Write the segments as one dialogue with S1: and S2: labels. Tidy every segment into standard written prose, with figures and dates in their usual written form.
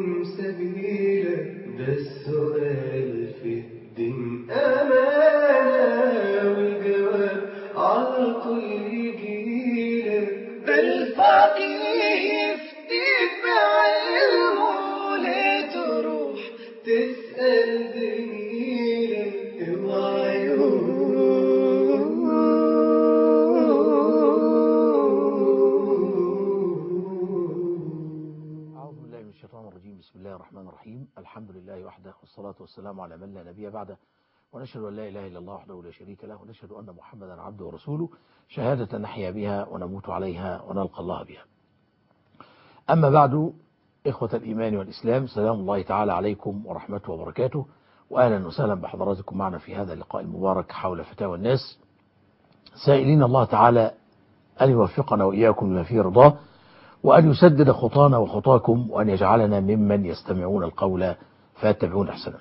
S1: سبيلا. ده السؤال في الدين أمانة، والجواب عالطول يجيلك. ده الفقيه يفتيك بعلمه، ليه تروح تسأل زميلك؟ اوعى
S2: الشيطان الرجيم. بسم الله الرحمن الرحيم. الحمد لله وحده، والصلاة والسلام على من لا نبي بعده، ونشهد أن لا إله إلا الله وحده لا شريك له، ونشهد أن محمدا عبده ورسوله، شهادة نحيا بها ونموت عليها ونلقى الله بها. أما بعد، إخوة الإيمان والإسلام، سلام الله تعالى عليكم ورحمته وبركاته، وأهلا وسهلا بحضراتكم معنا في هذا اللقاء المبارك حول فتاوى الناس، سائلين الله تعالى أن يوفقنا وإياكم لما فيه رضاه، وأن يسدد خطانا وخطاكم، وأن يجعلنا ممن يستمعون القول فيتبعون أحسنه.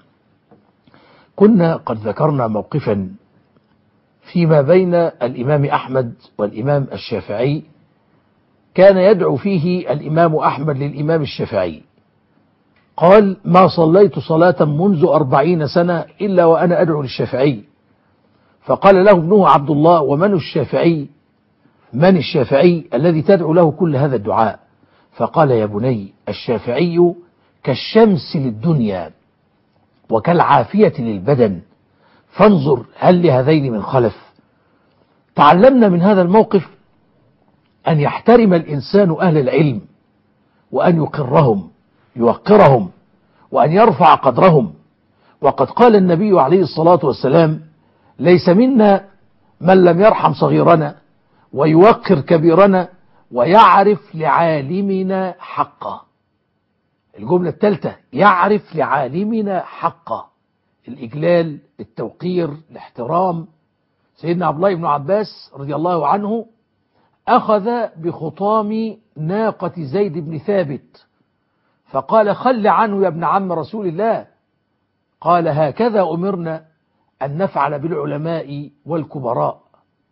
S2: كنا قد ذكرنا موقفا فيما بين الإمام أحمد والإمام الشافعي، كان يدعو فيه الإمام أحمد للإمام الشافعي، قال: ما صليت صلاة منذ 40 سنة إلا وأنا أدعو للشافعي. فقال له ابنه عبد الله: ومن الشافعي؟ من الشافعي الذي تدعو له كل هذا الدعاء؟ فقال: يا بني، الشافعي كالشمس للدنيا وكالعافية للبدن، فانظر هل لهذين من خلف. تعلمنا من هذا الموقف أن يحترم الإنسان أهل العلم، وأن يقرهم يوقرهم، وأن يرفع قدرهم. وقد قال النبي عليه الصلاة والسلام: ليس منا من لم يرحم صغيرنا ويوقر كبيرنا ويعرف لعالمنا حقه. الجملة الثالثة: يعرف لعالمنا حقه، الإجلال، التوقير، الاحترام. سيدنا عبد الله بن عباس رضي الله عنه أخذ بخطام ناقة زيد بن ثابت، فقال: خل عنه يا ابن عم رسول الله. قال: هكذا أمرنا أن نفعل بالعلماء والكبراء.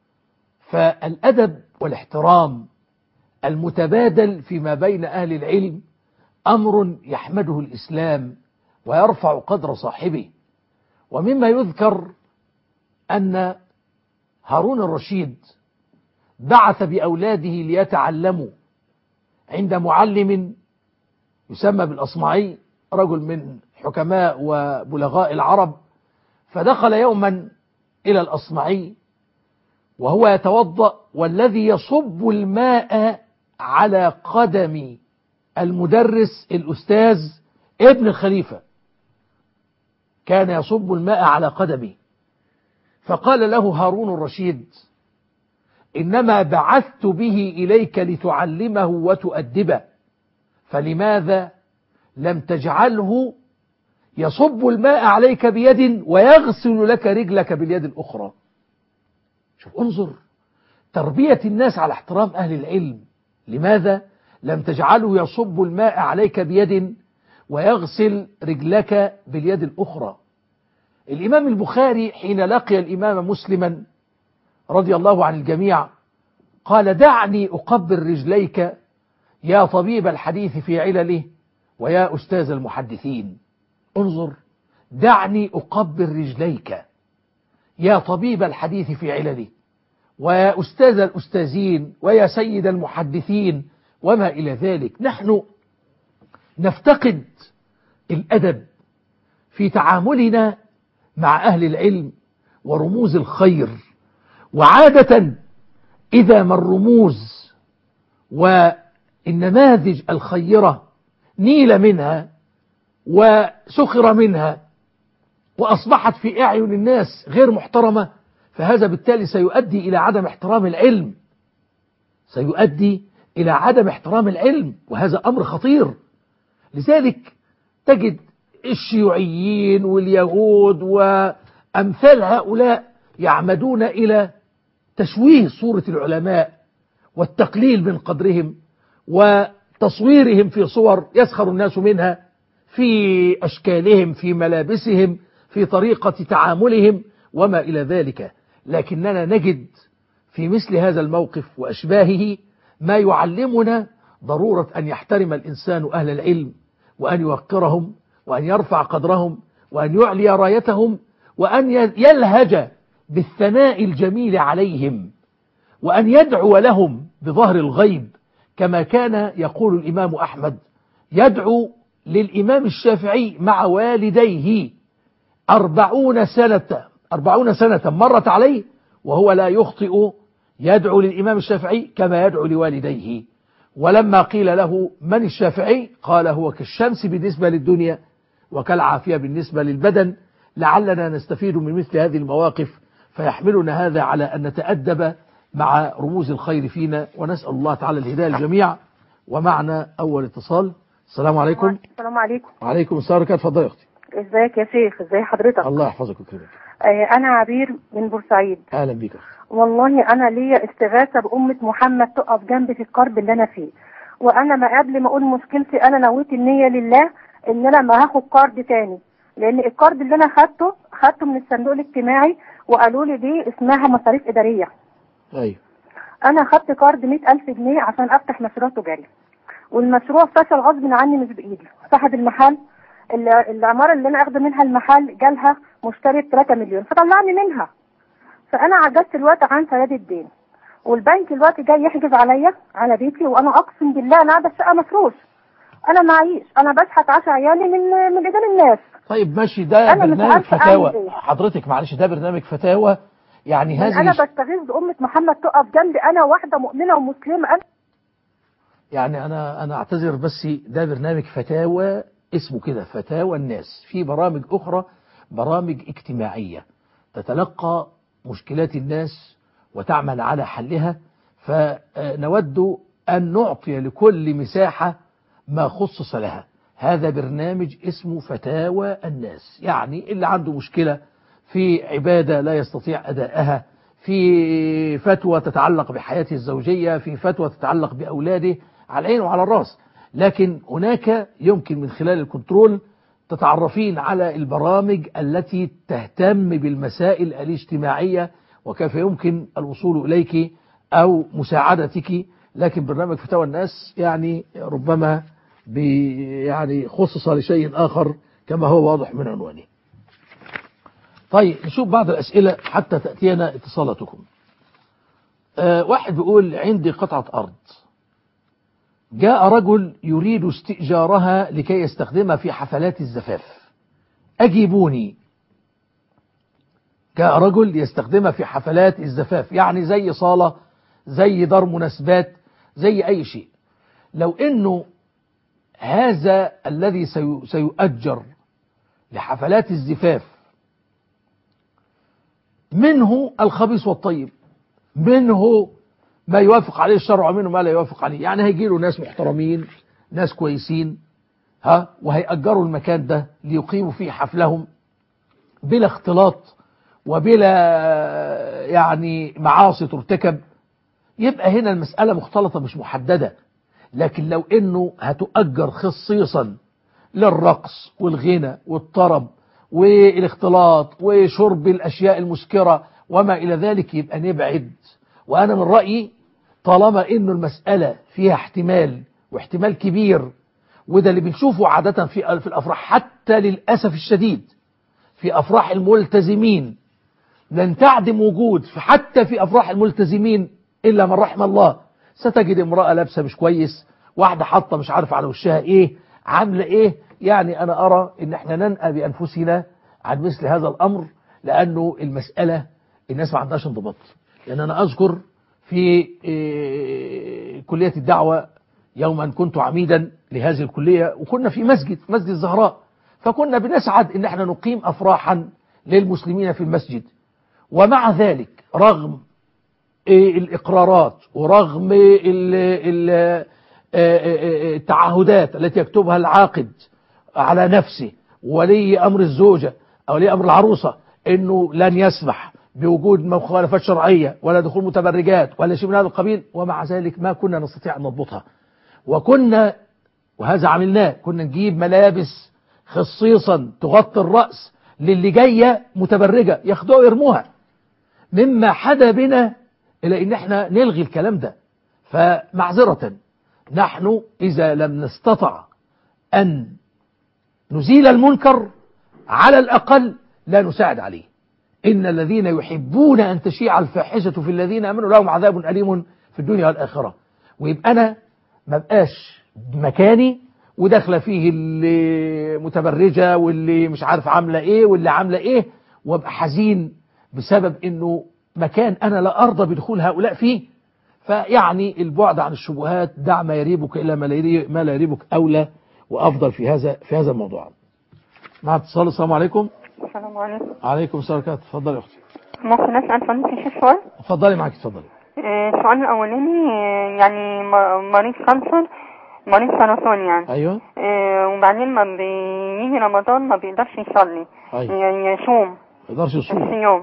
S2: فالأدب والاحترام المتبادل فيما بين أهل العلم أمر يحمده الإسلام ويرفع قدر صاحبه. ومما يذكر أن هارون الرشيد بعث بأولاده ليتعلموا عند معلم يسمى بالأصمعي، رجل من حكماء وبلغاء العرب. فدخل يوما إلى الأصمعي وهو يتوضأ، والذي يصب الماء على قدم المدرس الأستاذ ابن الخليفة، كان يصب الماء على قدمه. فقال له هارون الرشيد: إنما بعثت به إليك لتعلمه وتؤدبه، فلماذا لم تجعله يصب الماء عليك بيد ويغسل لك رجلك باليد الأخرى؟ شوف، انظر تربية الناس على احترام أهل العلم. لماذا لم تجعله يصب الماء عليك بيد ويغسل رجلك باليد الأخرى؟ الإمام البخاري حين لقي الإمام مسلما رضي الله عن الجميع قال: دعني أقبل رجليك يا طبيب الحديث في علله ويا أستاذ المحدثين. انظر، دعني أقبل رجليك يا طبيب الحديث في علله ويا أستاذ الأستاذين ويا سيد المحدثين وما إلى ذلك. نحن نفتقد الأدب في تعاملنا مع أهل العلم ورموز الخير، وعادة إذا ما الرموز والنماذج الخيرة نيل منها وسخر منها وأصبحت في أعين الناس غير محترمة، فهذا بالتالي سيؤدي إلى عدم احترام العلم، سيؤدي إلى عدم احترام العلم، وهذا أمر خطير. لذلك تجد الشيوعيين واليهود وأمثال هؤلاء يعمدون إلى تشويه صورة العلماء والتقليل من قدرهم وتصويرهم في صور يسخر الناس منها، في أشكالهم، في ملابسهم، في طريقة تعاملهم وما إلى ذلك. لكننا نجد في مثل هذا الموقف وأشباهه ما يعلمنا ضرورة أن يحترم الإنسان أهل العلم وأن يوقرهم وأن يرفع قدرهم وأن يعلي رايتهم وأن يلهج بالثناء الجميل عليهم وأن يدعو لهم بظهر الغيب، كما كان يقول الإمام أحمد يدعو للإمام الشافعي مع والديه 40 سنة مرت عليه وهو لا يخطئ، يدعو للإمام الشافعي كما يدعو لوالديه. ولما قيل له من الشافعي قال هو كالشمس بالنسبة للدنيا وكالعافية بالنسبة للبدن. لعلنا نستفيد من مثل هذه المواقف فيحملنا هذا على أن نتأدب مع رموز الخير فينا، ونسأل الله تعالى الهداية الجميع. ومعنا أول اتصال. السلام عليكم.
S3: السلام عليكم.
S2: وعليكم السلام. اتفضل يا أختي.
S3: ازيك يا شيخ؟ ازي حضرتك؟
S2: الله يحفظك ويكرمك.
S3: انا عبير من بورسعيد.
S2: اهلا بيك.
S3: والله انا ليا استغاثه بأمة محمد تقف جنبي في الكرب اللي انا فيه، وانا ما قبل ما اقول مشكلتي انا نويت النيه لله ان انا ما هاخد كارد تاني، لان الكارد اللي انا خدته من الصندوق الاجتماعي وقالوا لي دي اسمها مصاريف اداريه.
S2: ايوه.
S3: انا خدت كارد 100,000 جنيه عشان افتح مشروع تجاري، والمشروع فشل غصب عني مش بايدي. صاحب المحل العمارة اللي انا اخده منها المحل جالها مشتري ب3 مليون فطلعني منها، فانا عجزت الوقت عن سداد الدين، والبنك الوقت جاي يحجز عليا على بيتي، وانا اقسم بالله انا قاعده الشقه مفروش، انا معيش، انا بشحت 10 عيالي من ايدين الناس.
S2: طيب ماشي، ده برنامج فتاوى حضرتك، معلش ده برنامج فتاوى يعني هذه
S3: انا بستغيث بأمة محمد تقف جنبي، انا واحده مؤمنه ومسلمه.
S2: يعني انا اعتذر، بس ده برنامج فتاوى اسمه كده فتاوى الناس. في برامج اخرى برامج اجتماعية تتلقى مشكلات الناس وتعمل على حلها، فنود أن نعطي لكل مساحة ما خصص لها. هذا برنامج اسمه فتاوى الناس، يعني اللي عنده مشكلة في عبادة لا يستطيع أداءها، في فتوى تتعلق بحياته الزوجية، في فتوى تتعلق بأولاده، على العين وعلى الرأس. لكن هناك يمكن من خلال الكنترول تتعرفين على البرامج التي تهتم بالمسائل الاجتماعية وكيف يمكن الوصول إليك أو مساعدتك. لكن برنامج فتاوى الناس يعني ربما يعني خصص لشيء آخر كما هو واضح من عنوانه. طيب نشوف بعض الأسئلة حتى تأتينا اتصالاتكم. واحد بيقول عندي قطعة أرض، جاء رجل يريد استئجارها لكي يستخدمها في حفلات الزفاف، أجيبوني. جاء رجل يستخدمها في حفلات الزفاف، يعني زي صالة، زي دار مناسبات، زي أي شيء. لو إنه هذا الذي سيؤجر لحفلات الزفاف منه الخبيث والطيب، منه ما يوافق عليه الشرع ومنه ما لا يوافق عليه، يعني هيجيله ناس محترمين، ناس كويسين، وهيأجروا المكان ده ليقيموا فيه حفلهم بلا اختلاط وبلا يعني معاصي ترتكب. يبقى هنا المسألة مختلطة مش محددة. لكن لو انه هتؤجر خصيصا للرقص والغنى والطرب والاختلاط وشرب الأشياء المسكرة وما إلى ذلك، يبقى نبعد. وأنا من رأيي طالما انه المسألة فيها احتمال واحتمال كبير، وده اللي بنشوفه عادة في الأفراح، حتى للأسف الشديد في أفراح الملتزمين لن تعدم وجود حتى في أفراح الملتزمين إلا من رحم الله. ستجد امرأة لابسة مش كويس، واحدة حاطة مش عارف على وشها ايه، عاملة ايه. يعني أنا أرى إن احنا ننأى بأنفسنا عن مثل هذا الأمر، لأنه المسألة الناس ما عندهاش انضباط. لأن أنا أذكر في كلية الدعوة يوما كنت عميدا لهذه الكلية، وكنا في مسجد الزهراء، فكنا بنسعد إن احنا نقيم أفراحا للمسلمين في المسجد. ومع ذلك رغم الإقرارات ورغم التعهدات التي يكتبها العاقد على نفسه ولي أمر الزوجة أو ولي أمر العروسة أنه لن يسمح بوجود مخالفات شرعية ولا دخول متبرجات ولا شيء من هذا القبيل، ومع ذلك ما كنا نستطيع أن نضبطها. وكنا، وهذا عملناه، كنا نجيب ملابس خصيصا تغطي الرأس للي جاية متبرجة، ياخدوها ويرموها. مما حدا بنا إلى إن احنا نلغي الكلام ده. فمعذرة نحن إذا لم نستطع أن نزيل المنكر على الأقل لا نساعد عليه. إن الذين يحبون أن تشيع الفاحشة في الذين آمنوا لهم عذاب أليم في الدنيا والآخرة. ويبقى أنا ما بقاش مكاني وداخله فيه اللي متبرجة واللي مش عارف عاملة إيه واللي عاملة إيه، وابقى حزين بسبب إنه مكان أنا لا أرضى بدخول هؤلاء فيه. فيعني البعد عن الشبهات، دع ما يريبك إلى ما لا يريبك أولى وأفضل في هذا الموضوع. مع اتصال. السلام عليكم.
S4: السلام عليكم.
S2: عليكم السلام ورحمة الله. اتفضلي يا أختي.
S4: ممكن أسأل فضيلة الشيخ سؤال؟
S2: اتفضلي معاك، اتفضلي.
S4: السؤال الأولاني يعني مريض كانسر، مريض سرطان يعني.
S2: أيوه.
S4: وبعدين ما بيجي رمضان ما بيقدرش يصلي.
S2: أيوه.
S4: يعني يصوم.
S2: ما يقدرش يصوم.
S4: الصيام.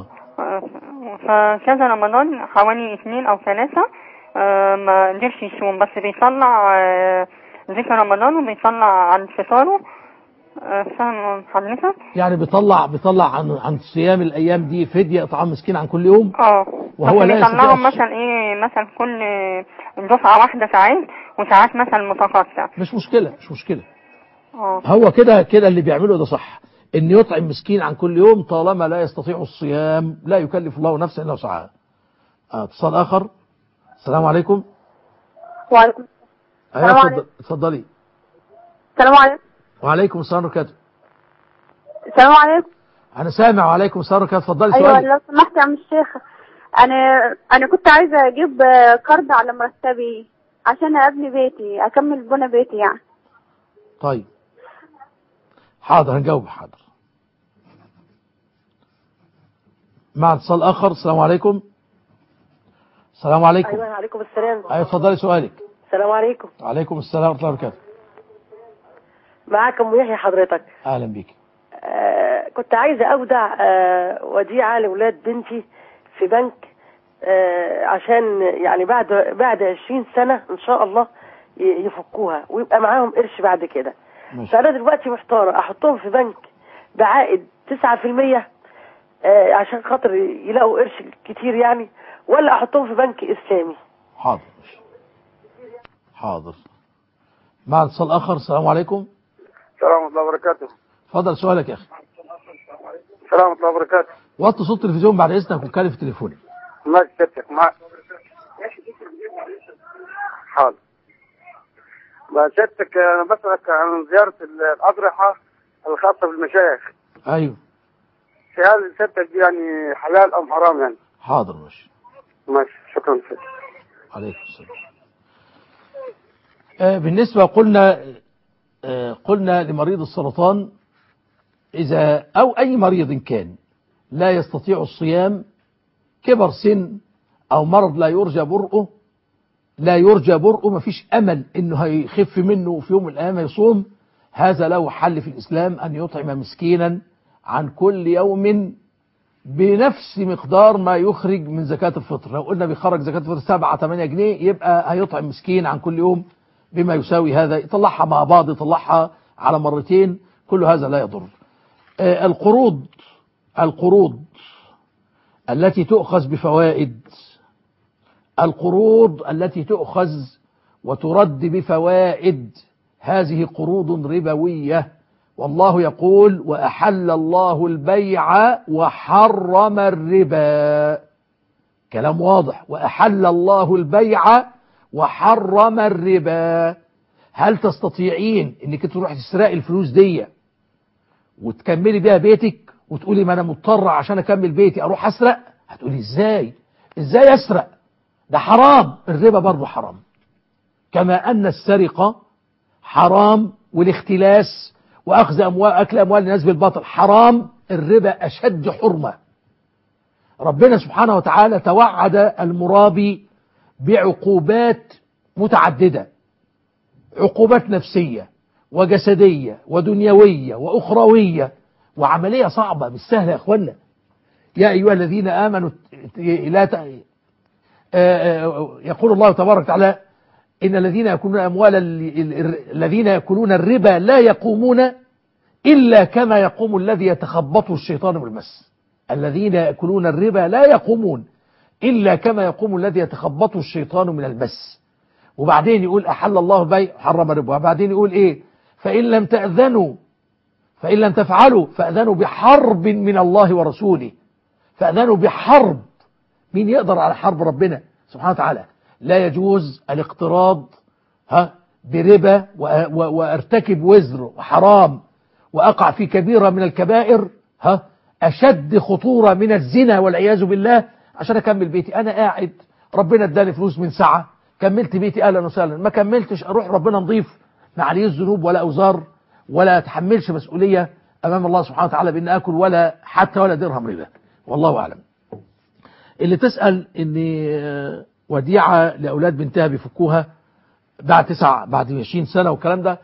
S4: فكذا رمضان حوالي 2 أو 3 ما قدرش يصوم، بس بيطلع ذكر رمضان وبيطلع عن فطاره. فاهم حضرتك؟
S2: يعني بيطلع عن صيام الايام دي فدية اطعام مسكين عن كل يوم.
S4: وهو لا يستطيع مثلا ايه، مثلا كل دفعة واحدة ساعات، وساعات مثلا متقطع.
S2: مش مشكلة. هو كده اللي بيعمله ده صح، ان يطعم مسكين عن كل يوم طالما لا يستطيع الصيام، لا يكلف الله نفسا الا وسعها. اتصال اخر. السلام عليكم.
S3: وعليكم
S2: السلام. اتفضلي.
S3: السلام عليكم.
S2: وعليكم السلام ورحمة الله.
S3: السلام عليكم.
S2: أنا سامع. وعليكم السلام ورحمة الله. اتفضلي
S3: سؤالي.
S2: أيوة
S3: لو سمحت يا عم الشيخ، أنا كنت عايزة أجيب قرض على مرتبي عشان أبني بيتي، أكمل بنى بيتي يعني.
S2: طيب حاضر، هنجاوب. حاضر. مع اتصال آخر. السلام عليكم. السلام عليكم.
S5: أيوة عليكم السلام.
S2: أيوة اتفضلي سؤالك.
S5: السلام عليكم.
S2: وعليكم السلام ورحمة الله وبركاته.
S5: معاك أم يحيى حضرتك.
S2: أهلا بيك.
S5: كنت عايزة أودع وديعة لأولاد بنتي في بنك، عشان يعني بعد 20 سنة إن شاء الله يفكوها ويبقى معاهم قرش بعد كده. فأنا دلوقتي محتارة أحطهم في بنك بعائد 9% عشان خاطر يلاقوا قرش كتير يعني، ولا أحطهم في بنك إسلامي؟
S2: حاضر. مع اتصال آخر. السلام عليكم.
S6: السلام ورحمة الله وبركاته.
S2: اتفضل سؤالك يا أخي.
S6: السلام ورحمة الله وبركاته.
S2: وطي صوت التلفزيون بعد إذنك واتكلم في تليفوني.
S6: ماشي سيادتك. حاضر. سيادتك أنا بسألك عن زيارة الأضرحة الخاصة بالمشايخ.
S2: أيوه.
S6: هل سيادتك دي يعني حلال أم حرام يعني؟
S2: حاضر.
S6: ماشي شكرا سيادتك.
S2: عليكم السلام. بالنسبة قلنا لمريض السرطان إذا أو أي مريض كان لا يستطيع الصيام، كبر سن أو مرض لا يرجى برؤه، مفيش أمل إنه هيخف منه في يوم من الأيام يصوم، هذا له حل في الإسلام، أن يطعم مسكينا عن كل يوم بنفس مقدار ما يخرج من زكاة الفطر. لو قلنا بيخرج زكاة الفطر 7-8 جنيه، يبقى هيطعم مسكين عن كل يوم بما يساوي هذا، يطلعها مع بعض، يطلعها على مرتين، كل هذا لا يضر. القروض التي تؤخذ بفوائد، القروض التي تؤخذ وترد بفوائد، هذه قروض ربوية، والله يقول وأحل الله البيع وحرم الربا. كلام واضح. وأحل الله البيع وحرم الربا. هل تستطيعين انك تروح تسرقي الفلوس دي وتكملي بيها بيتك وتقولي ما انا مضطر عشان اكمل بيتي اروح اسرق؟ هتقولي ازاي اسرق؟ ده حرام. الربا برضه حرام، كما ان السرقة حرام، والاختلاس واخذ اكل اموال الناس بالباطل حرام، الربا اشد حرمة. ربنا سبحانه وتعالى توعد المرابي بعقوبات متعددة، عقوبات نفسية وجسدية ودنيوية وأخروية، وعملية صعبة مش سهلة يا أخوانا. يا أيها الذين آمنوا يقول الله تبارك وتعالى إن الذين يأكلون الربا لا يقومون إلا كما يقوم الذي يتخبطه الشيطان بالمس. الذين يأكلون الربا لا يقومون إلا كما يقوم الذي يتخبطه الشيطان من المس. وبعدين يقول أحل الله البيع حرم الربا. وبعدين يقول إيه؟ فإن لم تأذنوا فإن لم تفعلوا فأذنوا بحرب من الله ورسوله. فأذنوا بحرب. مين يقدر على حرب ربنا سبحانه وتعالى؟ لا يجوز الاقتراض بربا وارتكب وزر وحرام وأقع في كبيرة من الكبائر أشد خطورة من الزنا والعياذ بالله عشان أكمل بيتي. أنا قاعد ربنا اداني فلوس من ساعة، كملت بيتي أهلا وسهلا، ما كملتش أروح ربنا نضيف ما عليه ذنوب ولا أوزار ولا أتحملش مسؤولية أمام الله سبحانه وتعالى بأن أكل ولا درهم ربا. والله أعلم. اللي تسأل إن وديعة لأولاد بنتها بيفكوها بعد 20 سنة والكلام ده،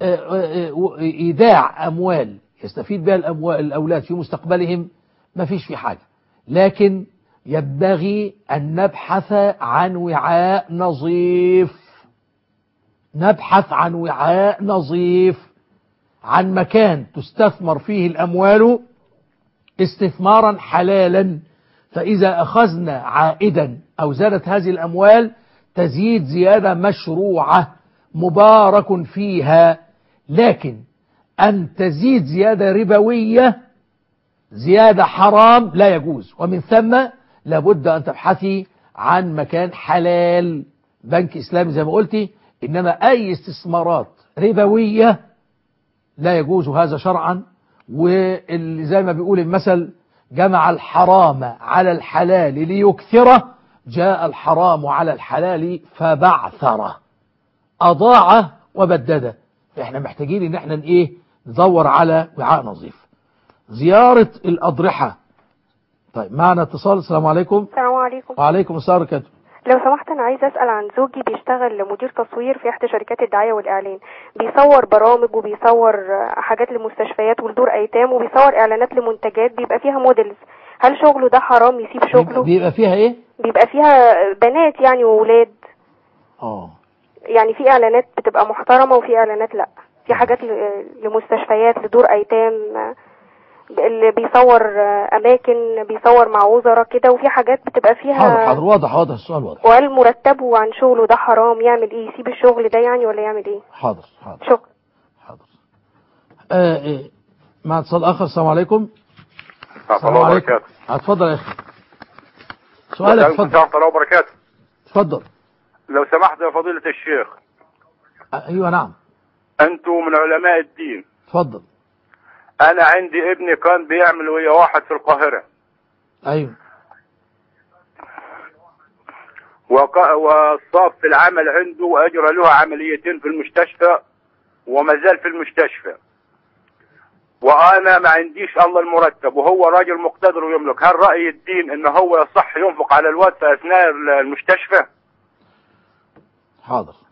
S2: إيداع أموال يستفيد بها الأولاد في مستقبلهم ما فيش في حاجة، لكن ينبغي أن نبحث عن وعاء نظيف. نبحث عن وعاء نظيف، عن مكان تستثمر فيه الأموال استثمارا حلالا، فإذا أخذنا عائدا أو زادت هذه الأموال تزيد زيادة مشروعة مبارك فيها. لكن أن تزيد زيادة ربوية زيادة حرام لا يجوز، ومن ثم لابد أن تبحثي عن مكان حلال، بنك إسلامي زي ما قلتي. إنما أي استثمارات ربوية لا يجوز هذا شرعا. واللي زي ما بيقول المثل جمع الحرام على الحلال ليكثره، جاء الحرام على الحلال فبعثره، أضاع وبدده. احنا محتاجين ان احنا ندور على وعاء نظيف. زيارة الأضرحة. طيب معنا اتصال. السلام عليكم.
S7: السلام عليكم.
S2: وعليكم السلام ورحمة الله.
S7: لو سمحت أنا عايزة أسأل عن زوجي، بيشتغل مدير تصوير في إحدى شركات الدعاية والإعلان، بيصور برامج وبيصور حاجات لمستشفيات ولدور أيتام وبيصور إعلانات لمنتجات بيبقى فيها موديلز. هل شغله ده حرام يسيب شغله؟
S2: بيبقى فيها إيه؟
S7: بيبقى فيها بنات يعني وولاد. يعني في إعلانات بتبقى محترمة وفي إعلانات لأ، في حاجات لمستشفيات لدور أيتام اللي بيصور أماكن بيصور مع وزراء كده، وفي حاجات بتبقى فيها.
S2: حاضر واضح السؤال واضح.
S7: وهل مرتبه عن شغله ده حرام؟ يعمل ايه؟ يسيب الشغل ده يعني ولا يعمل ايه؟
S2: حاضر.
S7: شكرا.
S2: حاضر. مع اتصال آخر. السلام عليكم.
S6: السلام عليكم.
S2: اتفضل يا أخي. سؤالك. اتفضل.
S6: ورحمة الله وبركاته.
S2: اتفضل.
S6: لو سمحت يا فضيلة الشيخ.
S2: ايوه نعم.
S6: انتوا من علماء الدين.
S2: اتفضل.
S6: انا عندي ابني كان بيعمل ويا واحد في القاهرة.
S2: ايوه.
S6: وصاف في العمل عنده واجرى له عمليتين في المستشفى وما زال في المستشفى، وانا ما عنديش الله المرتب، وهو راجل مقتدر ويملك. هل رأي الدين ان هو يصح ينفق على الواد في اثناء المستشفى؟
S2: حاضر.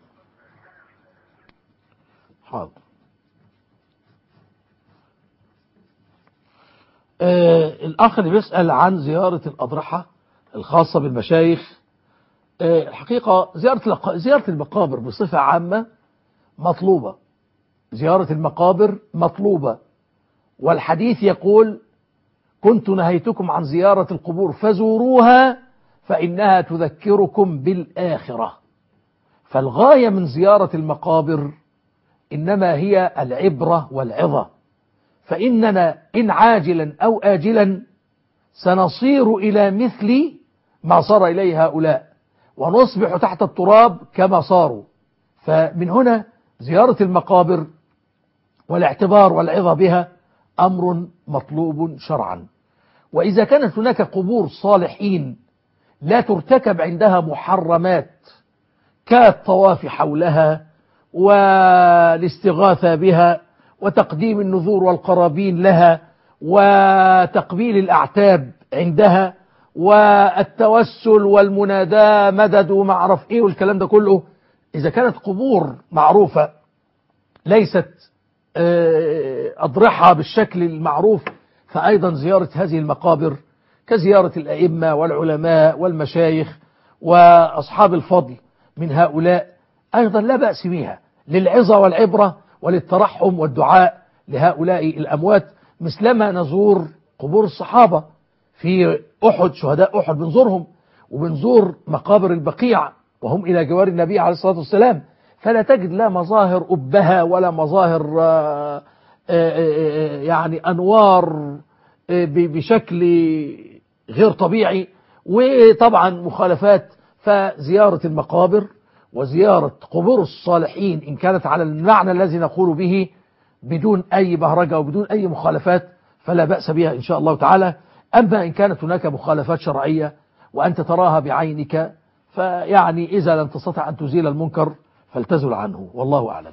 S2: الأخ اللي بيسأل عن زيارة الأضرحة الخاصة بالمشايخ، الحقيقة زيارة المقابر بصفة عامة مطلوبة. زيارة المقابر مطلوبة، والحديث يقول: كنت نهيتكم عن زيارة القبور فزوروها فإنها تذكركم بالآخرة. فالغاية من زيارة المقابر إنما هي العبرة والعظة، فإننا إن عاجلا أو آجلا سنصير إلى مثل ما صار إليه هؤلاء، ونصبح تحت التراب كما صاروا. فمن هنا زيارة المقابر والاعتبار والعظة بها أمر مطلوب شرعا. وإذا كانت هناك قبور صالحين لا ترتكب عندها محرمات كالطواف حولها والاستغاثة بها وتقديم النذور والقرابين لها وتقبيل الأعتاب عندها والتوسل والمناداة مدد وما أعرف إيه والكلام ده كله، إذا كانت قبور معروفة ليست أضرحة بالشكل المعروف، فأيضا زيارة هذه المقابر كزيارة الأئمة والعلماء والمشايخ وأصحاب الفضل من هؤلاء أيضا لا بأس بها للعظة والعبرة وللترحم والدعاء لهؤلاء الأموات، مثلما نزور قبور الصحابة في أحد، شهداء أحد بنزورهم، وبنزور مقابر البقيع وهم إلى جوار النبي عليه الصلاة والسلام، فلا تجد لا مظاهر أبهة ولا مظاهر يعني أنوار بشكل غير طبيعي، وطبعا مخالفات. فزيارة المقابر وزيارة قبور الصالحين إن كانت على المعنى الذي نقول به بدون أي بهرجة وبدون أي مخالفات فلا بأس بها إن شاء الله تعالى. أما إن كانت هناك مخالفات شرعية وأنت تراها بعينك، فيعني إذا لم تستطع أن تزيل المنكر فالتزل عنه، والله أعلم.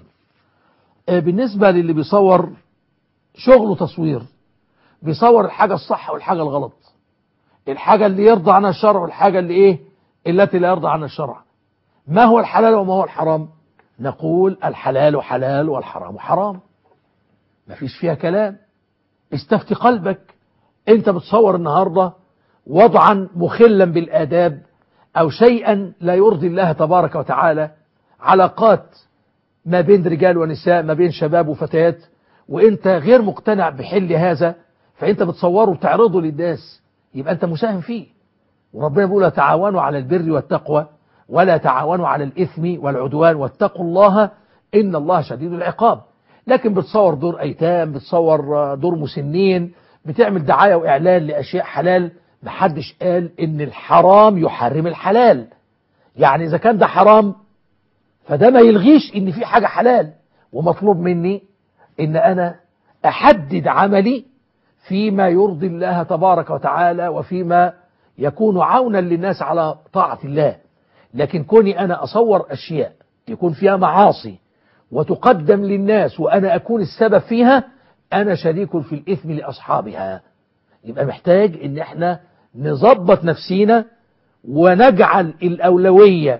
S2: بالنسبة للي بيصور شغله تصوير، بيصور الحاجة الصح والحاجة الغلط، الحاجة اللي يرضى عنها الشرع والحاجة اللي التي لا يرضى عنها الشرع. ما هو الحلال وما هو الحرام؟ نقول الحلال حلال والحرام حرام، ما فيش فيها كلام. استفتي قلبك، انت بتصور النهاردة وضعا مخلا بالآداب أو شيئا لا يرضي الله تبارك وتعالى، علاقات ما بين رجال ونساء، ما بين شباب وفتيات، وانت غير مقتنع بحل هذا، فانت بتصوره وتعرضه للناس، يبقى انت مساهم فيه. وربنا بيقول تعاونوا على البر والتقوى ولا تعاونوا على الإثم والعدوان واتقوا الله إن الله شديد العقاب. لكن بتصور دور أيتام، بتصور دور مسنين، بتعمل دعاية وإعلان لأشياء حلال. محدش قال إن الحرام يحرم الحلال، يعني إذا كان ده حرام فده ما يلغيش إن في حاجة حلال. ومطلوب مني إن أنا أحدد عملي فيما يرضي الله تبارك وتعالى وفيما يكون عونا للناس على طاعة الله. لكن كوني أنا أصور أشياء يكون فيها معاصي وتقدم للناس وأنا أكون السبب فيها، أنا شريك في الإثم لأصحابها. يبقى محتاج إن احنا نظبط نفسينا ونجعل الأولوية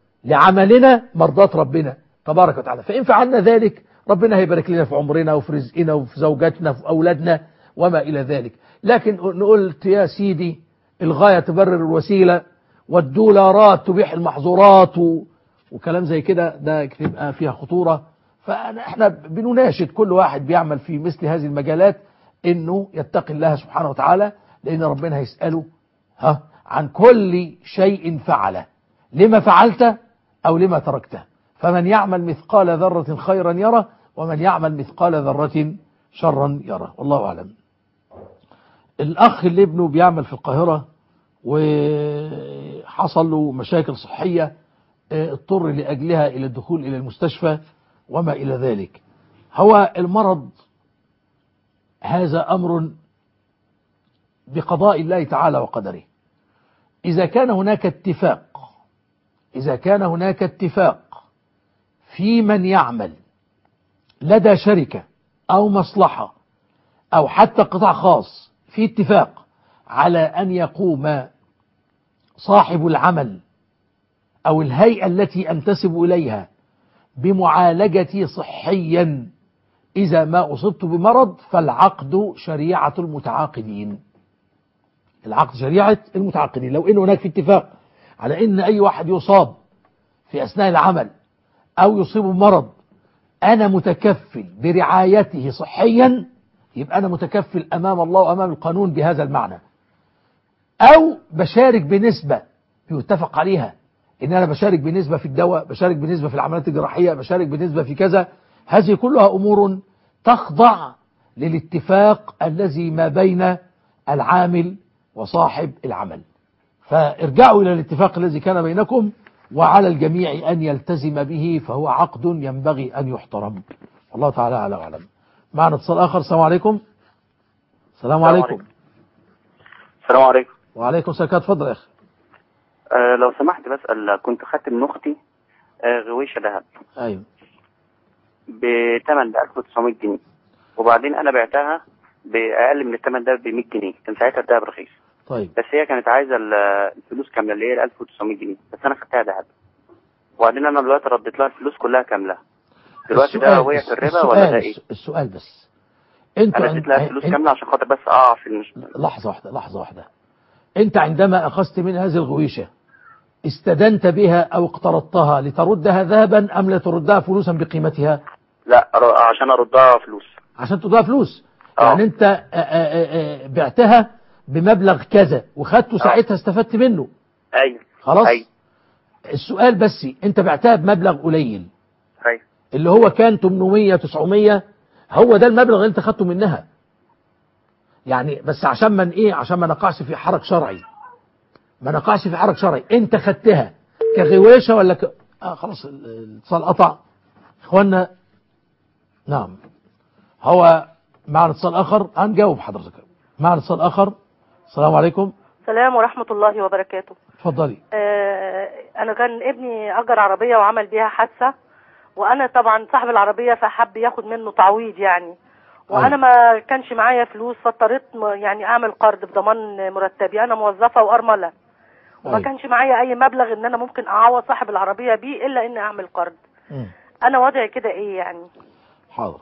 S2: لعملنا مرضات ربنا تبارك وتعالى. فإن فعلنا ذلك ربنا هيبارك لنا في عمرنا وفي رزقنا وفي زوجاتنا وفي أولادنا وما إلى ذلك. لكن قلت يا سيدي الغاية تبرر الوسيلة والدولارات تبيح المحظورات وكلام زي كده، ده تبقى فيها خطورة. فاحنا بنناشد كل واحد بيعمل في مثل هذه المجالات انه يتقي الله سبحانه وتعالى، لان ربنا هيسأله عن كل شيء فعله، لما فعلته او لما تركته. فمن يعمل مثقال ذرة خيرا يره ومن يعمل مثقال ذرة شرا يره، والله اعلم. الاخ اللي ابنه بيعمل في القاهرة وحصل له مشاكل صحية اضطر لأجلها إلى الدخول إلى المستشفى وما إلى ذلك. هو المرض هذا أمر بقضاء الله تعالى وقدره. إذا كان هناك اتفاق في من يعمل لدى شركة أو مصلحة أو حتى قطاع خاص، في اتفاق على أن يقوم صاحب العمل أو الهيئة التي أنتسب إليها بمعالجتي صحيا إذا ما أصبت بمرض، فالعقد شريعة المتعاقدين. العقد شريعة المتعاقدين. لو إن هناك في اتفاق على إن أي واحد يصاب في أثناء العمل أو يصيب مرض أنا متكفل برعايته صحيا، يبقى أنا متكفل أمام الله وأمام القانون بهذا المعنى. أو بشارك بنسبة يتفق عليها، إن أنا بشارك بنسبة في الدواء، بشارك بنسبة في العمليات الجراحية، بشارك بنسبة في كذا. هذه كلها أمور تخضع للاتفاق الذي ما بين العامل وصاحب العمل. فارجعوا إلى الاتفاق الذي كان بينكم، وعلى الجميع أن يلتزم به، فهو عقد ينبغي أن يحترم. والله تعالى أعلى وأعلم. معنا اتصال آخر. السلام عليكم. السلام عليكم.
S8: السلام عليكم.
S2: وعليكم السلام. اتفضل يا أخي.
S8: لو سمحت بسأل، كنت خدت من أختي غويشة ذهب.
S2: أيوه.
S8: بثمن 1900 جنيه، وبعدين أنا بعتها بأقل من الثمن ده ب 100 جنيه، كان ساعتها الذهب رخيص.
S2: طيب.
S8: بس هي كانت عايزة الفلوس كاملة اللي هي 1900 جنيه، بس أنا خدتها ذهب. وبعدين أنا دلوقتي رديت لها الفلوس كلها كاملة. دلوقتي ده وقع في الربا ولا ده إيه؟
S2: السؤال بس. أنا
S8: اديت لها فلوس كاملة عشان خاطر بس أقع في المشكلة.
S2: لحظة واحدة. أنت عندما أخذت من هذه الغويشة استدنت بها أو اقترضتها لتردها ذهبا أم لتردها فلوسا بقيمتها؟
S8: لا، عشان أردها فلوس.
S2: عشان تردها فلوس. يعني أنت بعتها بمبلغ كذا وخدته ساعتها استفدت منه.
S8: أيوه.
S2: خلاص.
S8: أيوه.
S2: السؤال بس، أنت بعتها بمبلغ قليل.
S8: أيوه.
S2: اللي هو كان 800 900 هو ده المبلغ اللي انت خدته منها. يعني بس عشان ما نقعش في حرج شرعي، انت خدتها كغويشة ولا خلاص الاتصال قطع اخوانا. نعم، هو معنا اتصال اخر هنجاوب حضرتك. معنا اتصال اخر. السلام عليكم.
S9: السلام ورحمة الله وبركاته.
S2: اتفضلي.
S9: انا كان ابني اجر عربية وعمل بيها حادثة، وانا طبعا صاحب العربية فحب ياخد منه تعويض يعني، وانا ما كانش معايا فلوس، فاضطريت يعني اعمل قرض بضمان مرتبي. انا موظفة وارملة، وما كانش معايا اي مبلغ ان انا ممكن اعوض صاحب العربية بيه الا ان اعمل قرض. انا وضعي كده ايه يعني؟
S2: حاضر.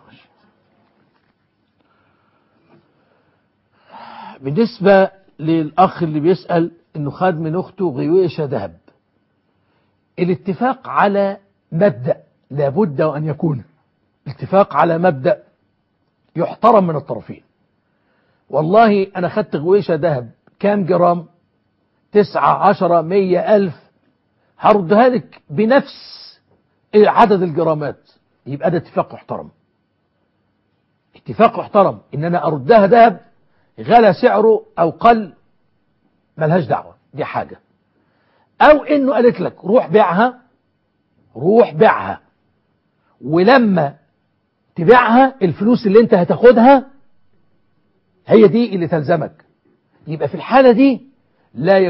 S2: بالنسبة للأخ اللي بيسأل إنه خد من أخته غويشة ذهب، الاتفاق على مبدأ لابد وأن يكون اتفاق على مبدأ يحترم من الطرفين. والله أنا خدت غويشة ذهب كام جرام؟ 9 10 100 ألف، هردها لك بنفس عدد الجرامات، يبقى ده اتفاق محترم. اتفاق محترم إن أنا أردها ذهب غلى سعره أو قل، ملهاش دعوة، دي حاجة. أو إنه قالت لك روح بيعها، ولما تبيعها الفلوس اللي انت هتاخدها هي دي اللي تلزمك. يبقى في الحالة دي لا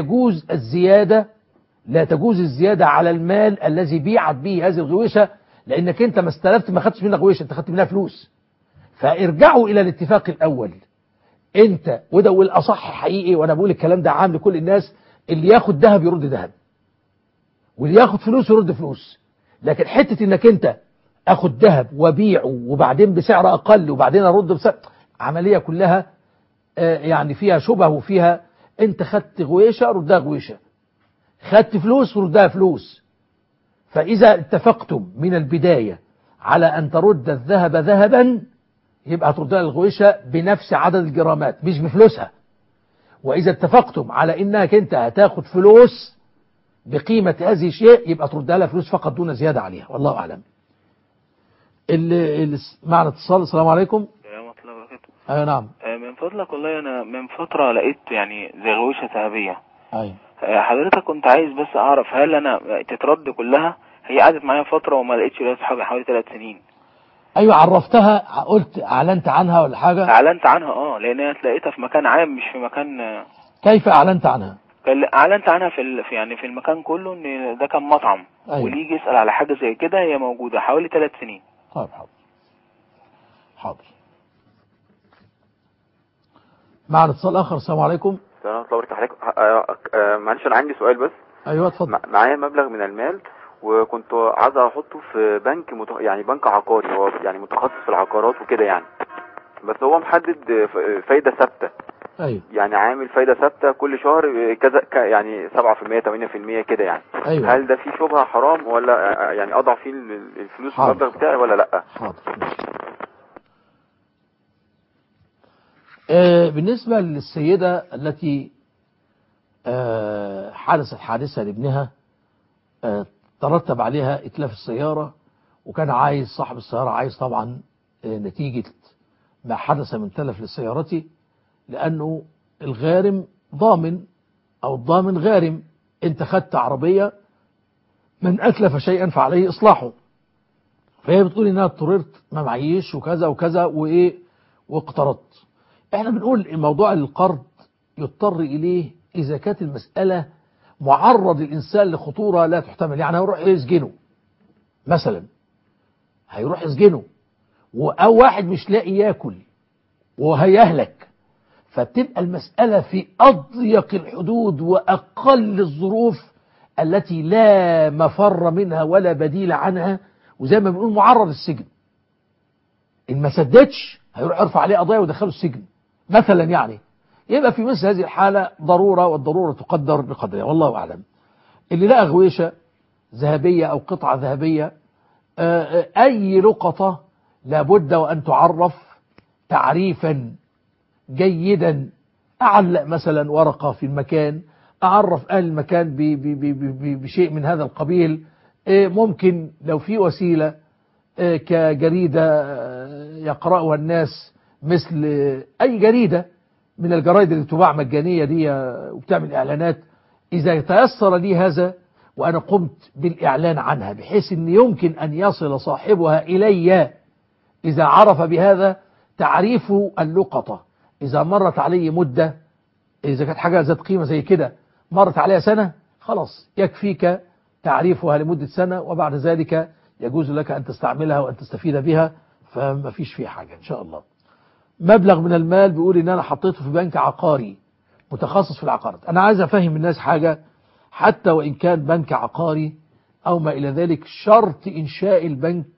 S2: تجوز الزيادة على المال الذي بيعت به هذه الغويشة، لأنك انت ما استلفت، ما خدتش منها غويشة، انت خدت منها فلوس. فارجعوا إلى الاتفاق الأول. انت وده والأصح حقيقي، وانا بقول الكلام ده عام لكل الناس، اللي ياخد ذهب يرد ذهب، واللي ياخد فلوس يرد فلوس. لكن حتة انك انت اخد ذهب وبيعه وبعدين بسعر اقل وبعدين ارد بسعر، عملية كلها يعني فيها شبه وفيها، انت خدت غويشة ردها غويشة، خدت فلوس وردها فلوس. فاذا اتفقتم من البداية على ان ترد الذهب ذهبا، يبقى هتردها الغويشة بنفس عدد الجرامات مش بفلوسها. واذا اتفقتم على انك انت هتاخد فلوس بقيمة هذه الشيء، يبقى تردها لها فلوس فقط دون زيادة عليها، والله اعلم. اللي معنا اتصال. السلام عليكم.
S10: السلام ورحمة الله وبركاته.
S2: ايوه نعم.
S10: من فضلك والله انا من فترة لقيت يعني زي غويشة ذهبية.
S2: ايوه.
S10: حضرتك كنت عايز بس اعرف هل انا تترد كلها؟ هي قعدت معايا فترة وما لقيتش لها صحابي حوالي 3 سنين.
S2: ايوه عرفتها، قلت اعلنت عنها ولا حاجة؟
S10: اعلنت عنها لان انا لقيتها في مكان عام مش في مكان.
S2: كيف اعلنت عنها؟
S10: اعلنت عنها يعني في المكان كله ان ده كان مطعم.
S2: أيوة.
S10: واللي يجي يسأل على حاجة زي كده هي موجودة حوالي 3 سنين.
S2: طيب حاضر. معنا اتصال اخر. السلام عليكم.
S11: السلام ورحمة الله وبركاته. معلش انا عندي سؤال بس.
S2: ايوه اتفضل.
S11: معايا مبلغ من المال وكنت عايز احطه في بنك يعني بنك عقاري، هو يعني متخصص في العقارات وكده يعني، بس هو محدد فايدة ثابتة.
S2: ايوه.
S11: يعني عامل فايدة ثابتة كل شهر كذا، يعني 7% 8% كده يعني.
S2: أيوة.
S11: هل ده فيه شبهة حرام ولا يعني اضع فيه الفلوس في المبلغ بتاعي ولا لا؟
S2: حاضر. بالنسبة للسيدة التي حدثت حادثة لابنها ترتب عليها إتلاف السيارة، وكان عايز صاحب السيارة عايز طبعا نتيجة ما حدث من تلف لسيارته، لأنه الغارم ضامن أو الضامن غارم. أنت خدت عربية، من أتلف شيئا فعليه إصلاحه. فهي بتقول إنها اضطررت، ما معيش وكذا وكذا واقترضت. احنا بنقول موضوع القرض يضطر إليه إذا كانت المسألة معرض الإنسان لخطورة لا تحتمل. يعني هيروح يسجنه مثلا، هيروح يسجنه، أو واحد مش لاقي ياكل وهيهلك، فبتبقى المسألة في أضيق الحدود وأقل الظروف التي لا مفر منها ولا بديل عنها، وزي ما بنقول معرض السجن. إن ما سددش هيروح يرفع عليه قضايا ويدخله السجن مثلا. يعني يبقى في مثل هذه الحالة ضرورة، والضرورة تقدر بقدرها، والله أعلم. اللي لقى غويشة ذهبية أو قطعة ذهبية، أي لقطة لابد وأن تعرف تعريفا جيدا. أعلق مثلا ورقة في المكان، أعرف أهل المكان بشيء من هذا القبيل. ممكن لو في وسيلة كجريدة يقرأها الناس مثل أي جريدة من الجرائد اللي تباع مجانية دي وبتعمل إعلانات، إذا تيسر لي هذا وأنا قمت بالإعلان عنها بحيث أن يمكن أن يصل صاحبها إلي إذا عرف بهذا تعريف اللقطة، إذا مرت علي مدة، إذا كانت حاجة ذات قيمة زي كده مرت عليها سنة، خلاص يكفيك تعريفها لمدة سنة، وبعد ذلك يجوز لك أن تستعملها وأن تستفيد بها، فما فيش فيه حاجة إن شاء الله. مبلغ من المال بيقول إن أنا حطيته في بنك عقاري متخصص في العقارات. أنا عايز أفهم الناس حاجة، حتى وإن كان بنك عقاري أو ما إلى ذلك، شرط إنشاء البنك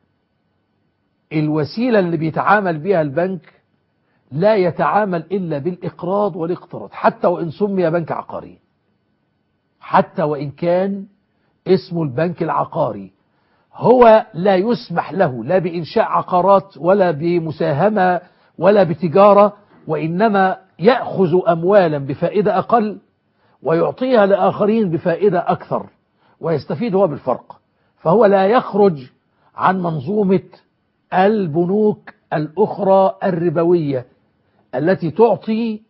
S2: الوسيلة اللي بيتعامل بها البنك لا يتعامل إلا بالإقراض والاقتراض، حتى وإن سمي بنك عقاري، حتى وإن كان اسمه البنك العقاري، هو لا يسمح له لا بإنشاء عقارات ولا بمساهمة ولا بتجارة، وإنما يأخذ أموالا بفائدة أقل ويعطيها لآخرين بفائدة أكثر ويستفيد هو بالفرق. فهو لا يخرج عن منظومة البنوك الأخرى الربوية التي تعطي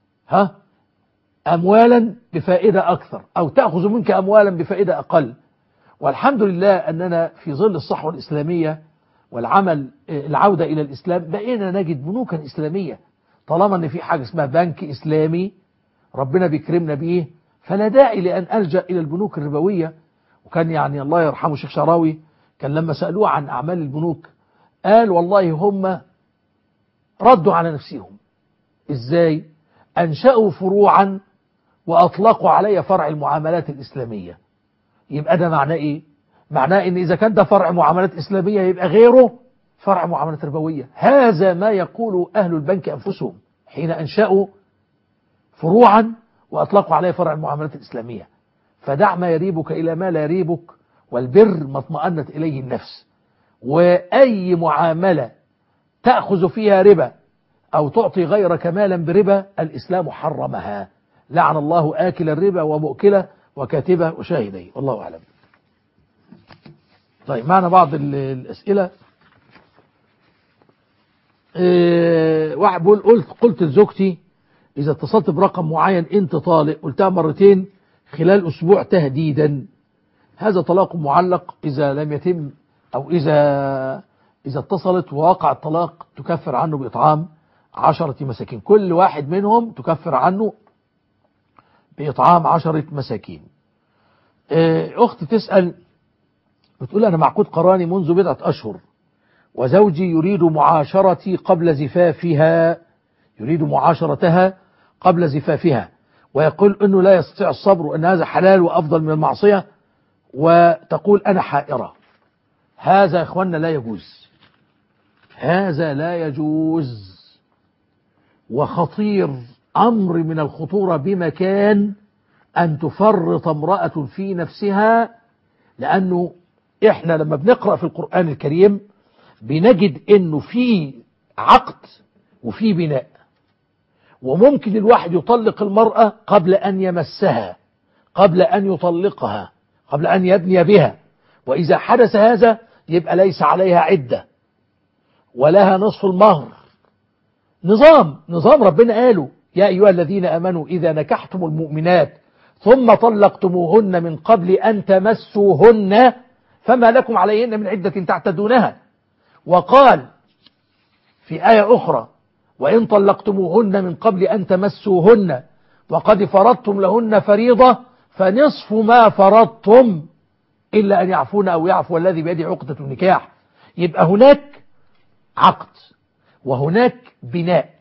S2: أموالا بفائدة أكثر أو تأخذ منك أموالا بفائدة أقل. والحمد لله أننا في ظل الصحوة الإسلامية والعمل العودة إلى الإسلام بقينا نجد بنوكا إسلامية. طالما أن في حاجة اسمها بنك إسلامي ربنا بيكرمنا به، فلا داعي لأن ألجأ إلى البنوك الربوية. وكان يعني الله يرحمه الشيخ شعراوي كان لما سألوه عن أعمال البنوك قال والله هم ردوا على نفسهم. إزاي؟ أنشأوا فروعا وأطلقوا عليها فرع المعاملات الإسلامية. يبقى ده معناه إيه؟ معناه إن إذا كان ده فرع معاملات إسلامية يبقى غيره فرع معاملات ربوية. هذا ما يقول أهل البنك أنفسهم حين أنشأوا فروعا وأطلقوا عليه فرع المعاملات الإسلامية. فدع ما يريبك إلى ما لا يريبك، والبر ما اطمأنت إليه النفس. وأي معاملة تأخذ فيها ربا أو تعطي غيرك مالا بربا الإسلام حرمها. لعن الله آكل الربا ومؤكله وكاتبه وشاهديه، والله أعلم. طيب معنا بعض الأسئلة. واحد بيقول قلت لزوجتي إذا اتصلت برقم معين أنت طالق، قلتها مرتين خلال أسبوع تهديدا، هذا طلاق معلق إذا لم يتم أو إذا اتصلت ووقع الطلاق تكفر عنه بإطعام 10 مساكين، كل واحد منهم تكفر عنه بإطعام 10 مساكين. أخت تسأل بتقول أنا معقود قراني منذ بضعة أشهر وزوجي يريد معاشرتي قبل زفافها، يريد معاشرتها قبل زفافها، ويقول أنه لا يستطيع الصبر وأن هذا حلال وأفضل من المعصية، وتقول أنا حائرة. هذا يا إخواننا لا يجوز، هذا لا يجوز، وخطير أمر من الخطورة بمكان أن تفرط امرأة في نفسها. لأنه إحنا لما بنقرأ في القرآن الكريم بنجد أنه في عقد وفي بناء، وممكن الواحد يطلق المرأة قبل أن يمسها، قبل أن يطلقها، قبل أن يبني بها، وإذا حدث هذا يبقى ليس عليها عدة ولها نصف المهر. نظام ربنا قاله يا أيها الذين آمنوا إذا نكحتم المؤمنات ثم طلقتموهن من قبل أن تمسوهن فما لكم عليهن من عدة تعتدونها. وقال في آية أخرى وإن طلقتموهن من قبل أن تمسوهن وقد فرضتم لهن فريضة فنصف ما فرضتم إلا أن يعفون أو يعفو الذي بيده عقدة النكاح. يبقى هناك عقد وهناك بناء.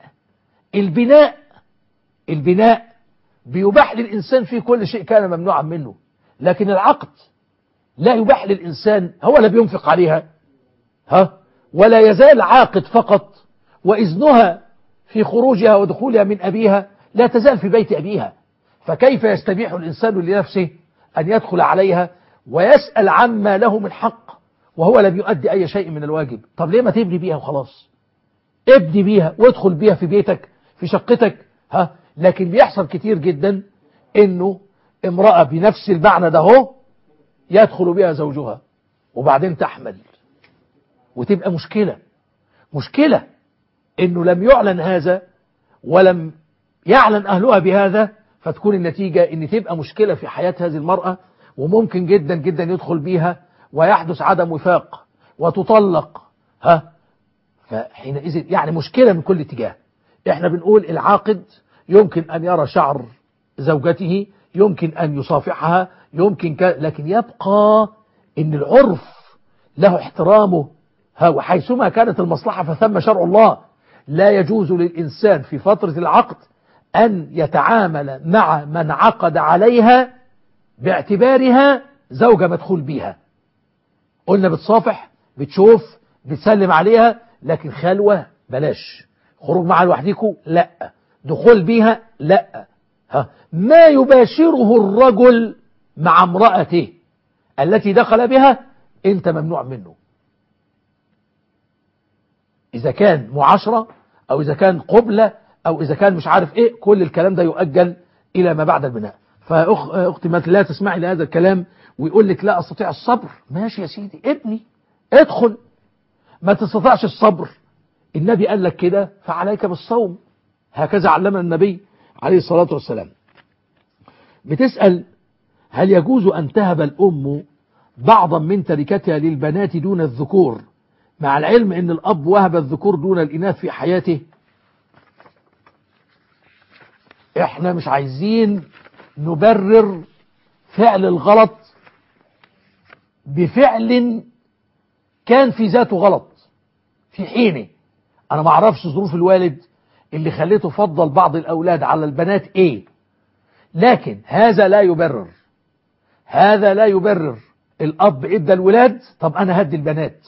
S2: البناء بيباح للإنسان في كل شيء كان ممنوعا منه، لكن العقد لا يباح للإنسان، هو لا بينفق عليها ولا يزال عاقد فقط، وإذنها في خروجها ودخولها من أبيها لا تزال في بيت أبيها، فكيف يستبيح الإنسان لنفسه أن يدخل عليها ويسأل عما له من حق وهو لم يؤدي أي شيء من الواجب؟ طب ليه ما تبني بيها وخلاص؟ ابني بيها وادخل بيها في بيتك في شقتك. لكن بيحصل كتير جدا انه امرأة بنفس المعنى ده هو يدخل بها زوجها وبعدين تحمل وتبقى مشكلة، مشكلة انه لم يعلن هذا ولم يعلن اهلها بهذا، فتكون النتيجة ان تبقى مشكلة في حياة هذه المرأة، وممكن جدا جدا يدخل بيها ويحدث عدم وفاق وتطلق. فحينئذ يعني مشكلة من كل اتجاه. احنا بنقول العاقد يمكن ان يرى شعر زوجته، يمكن ان يصافحها، يمكن لكن يبقى ان العرف له احترامه، وحيثما كانت المصلحة فثم شرع الله. لا يجوز للإنسان في فترة العقد أن يتعامل مع من عقد عليها باعتبارها زوجة مدخول بيها. قلنا بتصافح، بتشوف، بتسلم عليها، لكن خلوة بلاش، خروج مع لوحديكوا لا، دخول بيها لا. ما يباشره الرجل مع امرأته التي دخل بها انت ممنوع منه، إذا كان معاشرة أو إذا كان قبلة أو إذا كان مش عارف إيه، كل الكلام ده يؤجل إلى ما بعد البناء. فأختي ما لا تسمعي لهذا الكلام ويقول لك لا أستطيع الصبر. ماشي يا سيدي، ابني ادخل. ما تستطيعش الصبر، النبي قال لك كده فعليك بالصوم، هكذا علمنا النبي عليه الصلاة والسلام. بتسأل هل يجوز أن تهب الأم بعضا من تركتها للبنات دون الذكور، مع العلم ان الاب وهب الذكور دون الاناث في حياته؟ احنا مش عايزين نبرر فعل الغلط بفعل كان في ذاته غلط في حينه. انا ما اعرفش ظروف الوالد اللي خليته فضل بعض الاولاد على البنات ايه، لكن هذا لا يبرر الاب ادى الولاد طب انا هدي البنات.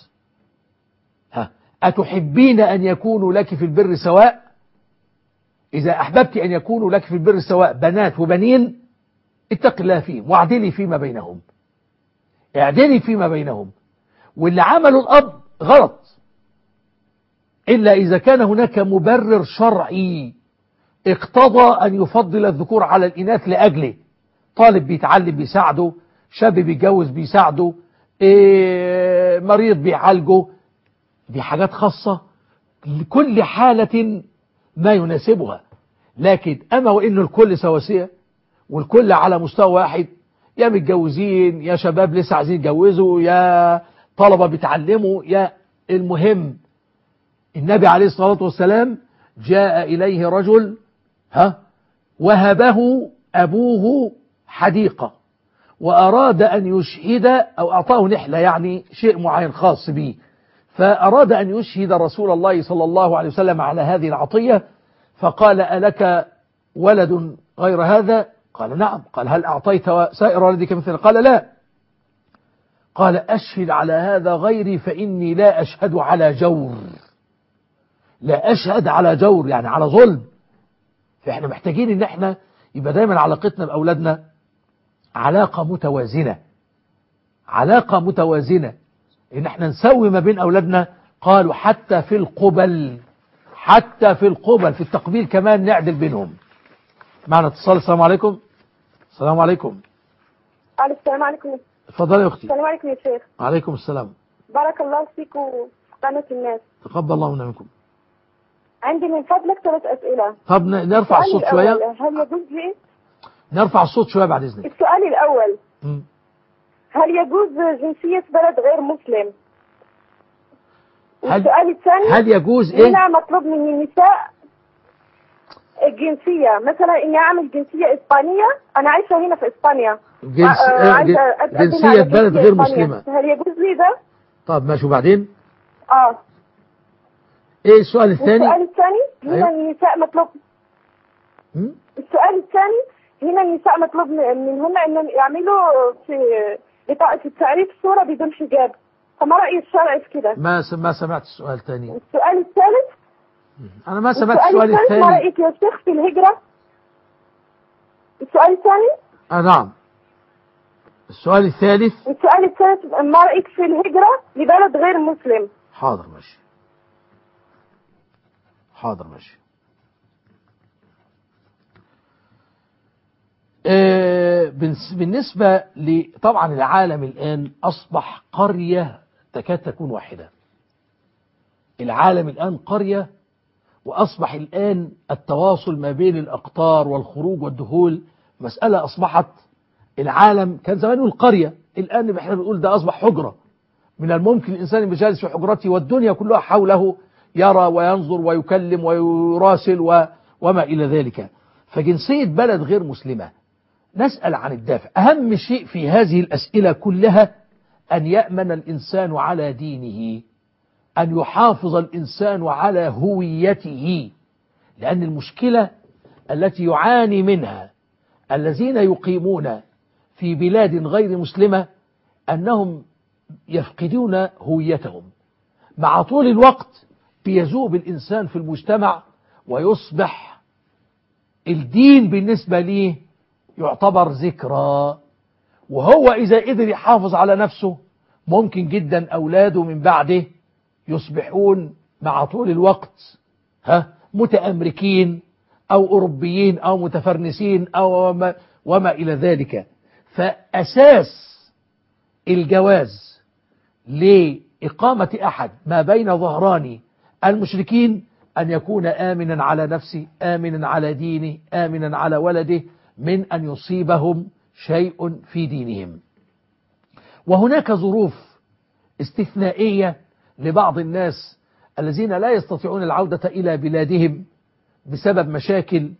S2: أتحبين أن يكونوا لك في البر سواء؟ إذا أحببت أن يكونوا لك في البر سواء بنات وبنين، اتق الله فيهم واعدلي فيما بينهم، اعدلي فيما بينهم. واللي عمله الأب غلط إلا إذا كان هناك مبرر شرعي اقتضى أن يفضل الذكور على الإناث لأجله. طالب بيتعلم بيساعده، شاب بيتجوز بيساعده، مريض بيعالجه، دي حاجات خاصة لكل حالة ما يناسبها. لكن أما وإن الكل سواسية والكل على مستوى واحد، يا متجوزين يا شباب لسه عايزين يتجوزوا يا طلبة بيتعلموا، يا المهم النبي عليه الصلاة والسلام جاء إليه رجل وهبه أبوه حديقة وأراد أن يشهد أو أعطاه نحلة، يعني شيء معين خاص به، فأراد أن يشهد رسول الله صلى الله عليه وسلم على هذه العطية، فقال ألك ولد غير هذا؟ قال نعم. قال هل أعطيت سائر ولدك مثل؟ قال لا. قال أشهد على هذا غيري فإني لا أشهد على جور. لا أشهد على جور يعني على ظلم. فإحنا محتاجين إن إحنا يبقى دايما علاقتنا بأولادنا علاقة متوازنة، إن إحنا نسوي ما بين أولادنا. قالوا حتى في القبل في التقبيل كمان نعدل بينهم. معنا اتصال. السلام عليكم. السلام عليكم.
S12: السلام عليكم.
S2: اتفضلي يا أختي.
S12: السلام عليكم يا شيخ.
S2: وعليكم السلام.
S12: بارك الله فيكم قناة الناس.
S2: تقبل الله منا منكم.
S12: عندي من فضلك 3 أسئلة.
S2: طب نرفع الصوت شوية.
S12: هل يجوز لي؟
S2: نرفع الصوت شوية بعد إذنك.
S12: السؤال الأول هل يجوز جنسية بلد غير مسلم؟ السؤال الثاني
S2: هل يجوز إيه؟
S12: هنا مطلوب من النساء الجنسية، مثلا إني أعمل جنسية إسبانية، أنا عايشة هنا في إسبانيا،
S2: جنسية بلد غير مسلمة،
S12: هل يجوز لي ده؟
S2: طب ماشي. وبعدين ايه السؤال الثاني؟
S12: السؤال الثاني هنا النساء مطلوب السؤال الثاني هنا النساء مطلوب منهن ان يعملوا في بطاقة التعريف صورة بدون حجاب، فما رأي الشرع في كده؟
S2: ما سمعت السؤال الثاني.
S12: السؤال الثالث
S2: انا ما سمعت السؤال الثاني.
S12: ما رأيك يا شيخ في الهجرة؟ السؤال الثاني
S2: نعم. السؤال الثالث
S12: ما رأيك في الهجرة لبلد غير مسلم؟
S2: حاضر ماشي. بالنسبة طبعا العالم الآن أصبح قرية تكاد تكون واحدة. العالم الآن قرية، وأصبح الآن التواصل ما بين الأقطار والخروج والدخول مسألة أصبحت. العالم كان زمان يقول قرية، الآن احنا بنقول ده أصبح حجرة. من الممكن الإنسان بجالس في حجرته والدنيا كلها حوله يرى وينظر ويكلم ويراسل وما إلى ذلك. فجنسية بلد غير مسلمة، نسأل عن الدافع. أهم شيء في هذه الأسئلة كلها أن يأمن الإنسان على دينه، أن يحافظ الإنسان على هويته. لأن المشكلة التي يعاني منها الذين يقيمون في بلاد غير مسلمة أنهم يفقدون هويتهم. مع طول الوقت بيذوب الإنسان في المجتمع ويصبح الدين بالنسبة ليه يعتبر ذكرى. وهو إذا قدر يحافظ على نفسه ممكن جدا أولاده من بعده يصبحون مع طول الوقت متأمركين أو أوروبيين أو متفرنسين أو وما إلى ذلك. فأساس الجواز لإقامة أحد ما بين ظهران المشركين أن يكون آمنا على نفسه، آمنا على دينه، آمنا على ولده، من أن يصيبهم شيء في دينهم. وهناك ظروف استثنائية لبعض الناس الذين لا يستطيعون العودة إلى بلادهم بسبب مشاكل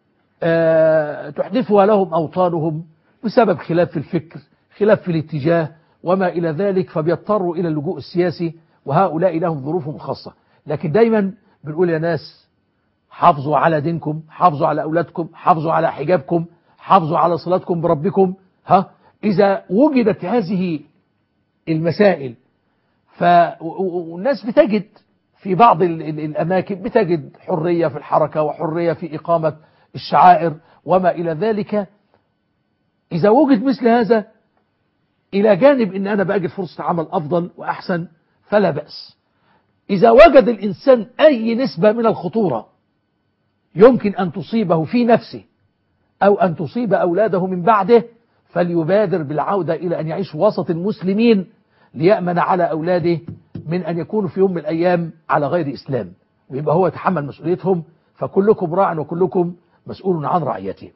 S2: تحدثها لهم أوطانهم، بسبب خلاف في الفكر، خلاف في الاتجاه وما إلى ذلك، فبيضطروا إلى اللجوء السياسي، وهؤلاء لهم ظروفهم الخاصة. لكن دايما بنقول يا ناس حافظوا على دينكم، حافظوا على أولادكم، حافظوا على حجابكم، حافظوا على صلاتكم بربكم. إذا وجدت هذه المسائل والناس بتجد في بعض الأماكن بتجد حرية في الحركة وحرية في إقامة الشعائر وما إلى ذلك. إذا وجد مثل هذا إلى جانب إن أنا بأجد فرصة عمل أفضل وأحسن فلا بأس. إذا وجد الإنسان أي نسبة من الخطورة يمكن أن تصيبه في نفسه أو أن تصيب أولاده من بعده فليبادر بالعودة إلى أن يعيش وسط المسلمين ليأمن على أولاده من أن يكونوا في يوم من الأيام على غير إسلام، ويبقى هو يتحمل مسؤوليتهم. فكلكم راع وكلكم مسؤول عن رعيته.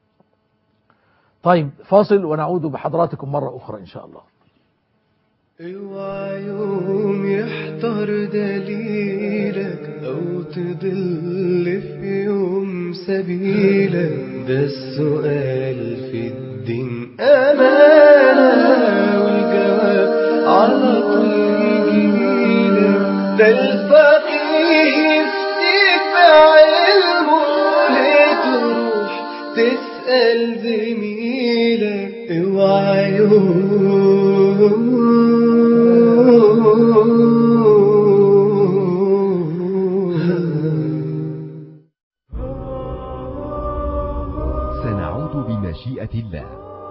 S2: طيب فاصل ونعود بحضراتكم مرة أخرى إن شاء الله.
S1: اوعى يوم يحضر دليلك أو تضل في يوم سبيلك، ده السؤال في الدين أمانة والجواب على طول يجيلك، ده الفقيه يتبع علمه لتروح تسأل زميلك. اوعى يوم
S13: سنعود بمشيئة الله.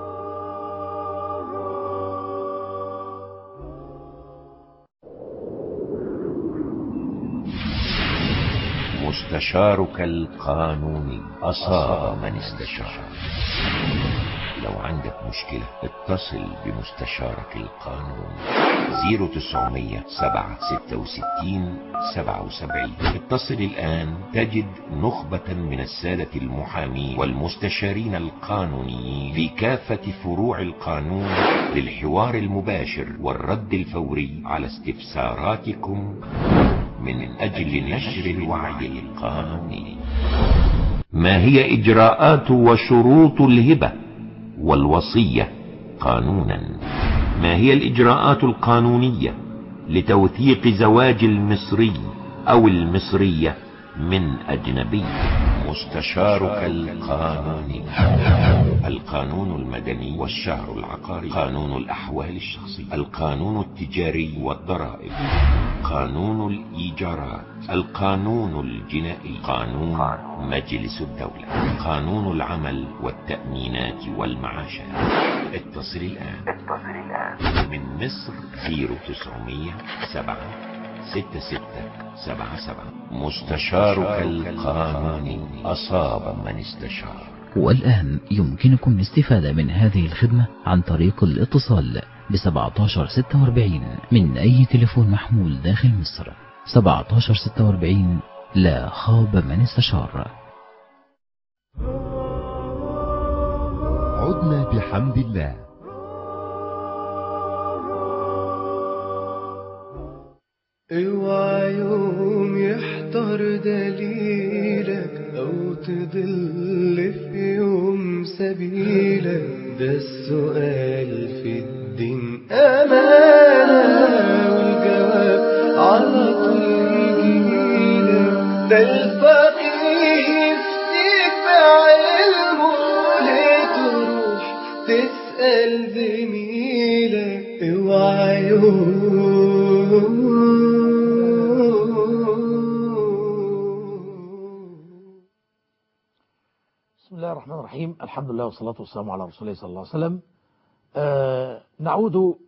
S14: مستشارك القانوني أصاب من استشار. لو عندك مشكلة اتصل بمستشارك القانوني 0900 766 77. اتصل الآن تجد نخبة من السادة المحامين والمستشارين القانونيين في كافة فروع القانون للحوار المباشر والرد الفوري على استفساراتكم من أجل نشر الوعي القانوني. ما هي إجراءات وشروط الهبة والوصية قانونا؟ ما هي الإجراءات القانونية لتوثيق زواج المصري أو المصرية من أجنبي؟ مستشارك القانوني. القانون المدني والشهر العقاري، قانون الأحوال الشخصية، القانون التجاري والضرائب، قانون الإيجارات، القانون الجنائي، قانون مجلس الدولة، قانون العمل والتأمينات والمعاشات. اتصل الآن من مصر 0900 766 77. مستشارك القانوني أصاب من استشار.
S15: والآن يمكنكم الاستفادة من هذه الخدمة عن طريق الاتصال ب 1746 من أي تليفون محمول داخل مصر. 1746 لا خاب من استشار.
S13: عدنا بحمد الله.
S1: اوعى يوم يحضر دليلك او تضل في يوم سبيلك، ده السؤال في الدين امانه والجواب على طول يجيلك، ده الفقيه يفتيك بعلمه ليه تروح تسأل زميلك. اوعى
S2: بسم الله الرحمن الرحيم. الحمد لله والصلاة والسلام على رسول الله صلى الله عليه وسلم. نعود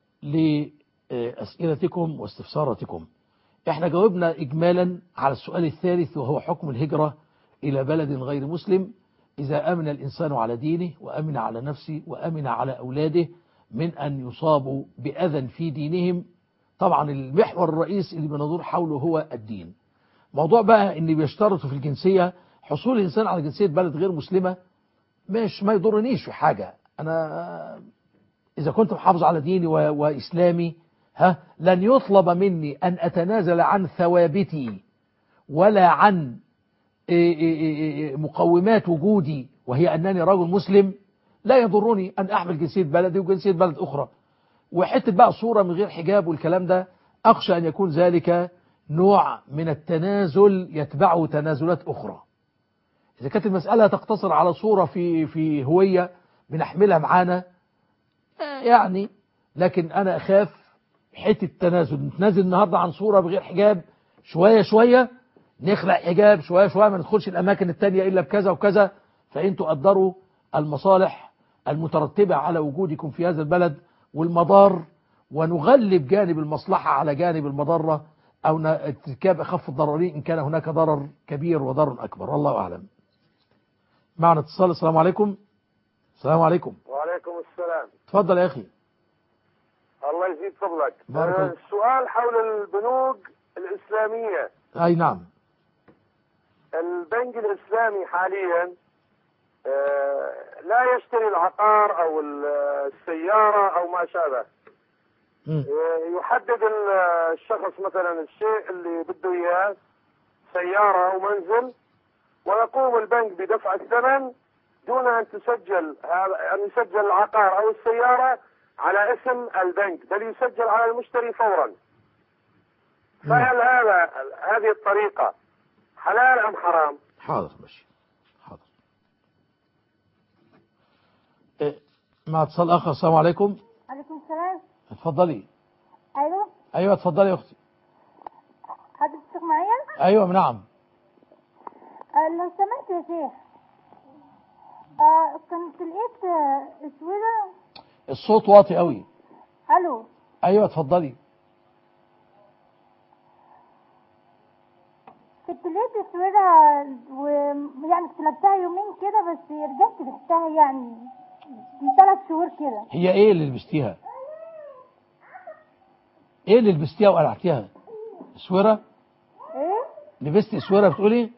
S2: لأسئلتكم واستفساراتكم. احنا جاوبنا إجمالا على السؤال الثالث، وهو حكم الهجرة إلى بلد غير مسلم إذا أمن الإنسان على دينه وأمن على نفسه وأمن على أولاده من أن يصابوا بأذى في دينهم. طبعا المحور الرئيسي اللي بندور حوله هو الدين. موضوع بقى ان بيشترطوا في الجنسية حصول الإنسان على جنسية بلد غير مسلمة، ما يضرنيش في حاجة. أنا إذا كنت محافظ على ديني وإسلامي لن يطلب مني أن أتنازل عن ثوابتي ولا عن مقومات وجودي، وهي أنني رجل مسلم. لا يضرني أن أحمل جنسية بلدي وجنسية بلد أخرى. وحتة بقى صورة من غير حجاب والكلام ده، أخشى أن يكون ذلك نوع من التنازل يتبعه تنازلات أخرى. إذا كانت المسألة تقتصر على صورة في هوية بنحملها معانا يعني، لكن أنا أخاف حتة التنازل. نتنازل النهاردة عن صورة بغير حجاب، شوية شوية نخلع حجاب، شوية شوية ما ندخلش الأماكن التانية إلا بكذا وكذا. فإن تقدروا المصالح المترتبة على وجودكم في هذا البلد والمضار، ونغلب جانب المصلحة على جانب المضرة، أو ارتكاب أخف الضررين إن كان هناك ضرر كبير وضرر أكبر. الله أعلم. معنا اتصال. السلام عليكم. السلام عليكم.
S16: وعليكم السلام.
S2: تفضل يا أخي.
S16: الله يزيد فضلك.
S2: السؤال
S16: حول البنوك الإسلامية.
S2: أي نعم.
S16: البنك الإسلامي حاليا لا يشتري العقار أو السيارة أو ما شابه. يحدد الشخص مثلا الشيء اللي بده إياه، سيارة أو منزل، ويقوم البنك بدفع الثمن دون أن يسجل العقار أو السيارة على اسم البنك، بل يسجل على المشتري فورا. فهل هذه الطريقة حلال أم حرام؟
S2: حاضر ماشي. حاضر. مع اتصال آخر. السلام عليكم.
S17: عليكم السلام.
S2: اتفضلي.
S17: أيوه.
S2: أيوه اتفضلي يا أختي.
S17: حضرتك معايا؟
S2: أيوه نعم.
S17: لو سمحت يا شيخ، كنت لقيت اسودة.
S2: الصوت واطي قوي.
S17: الو.
S2: ايوه اتفضلي.
S17: كنت لقيت اسودة ويعني استلمتها يومين كده، بس رجعت لبستها يعني من 3 شهور كده.
S2: هي ايه اللي لبستيها؟ ايه اللي لبستيها وقلعتيها؟ اسوره؟
S17: ايه؟
S2: لبستي اسوره بتقولي؟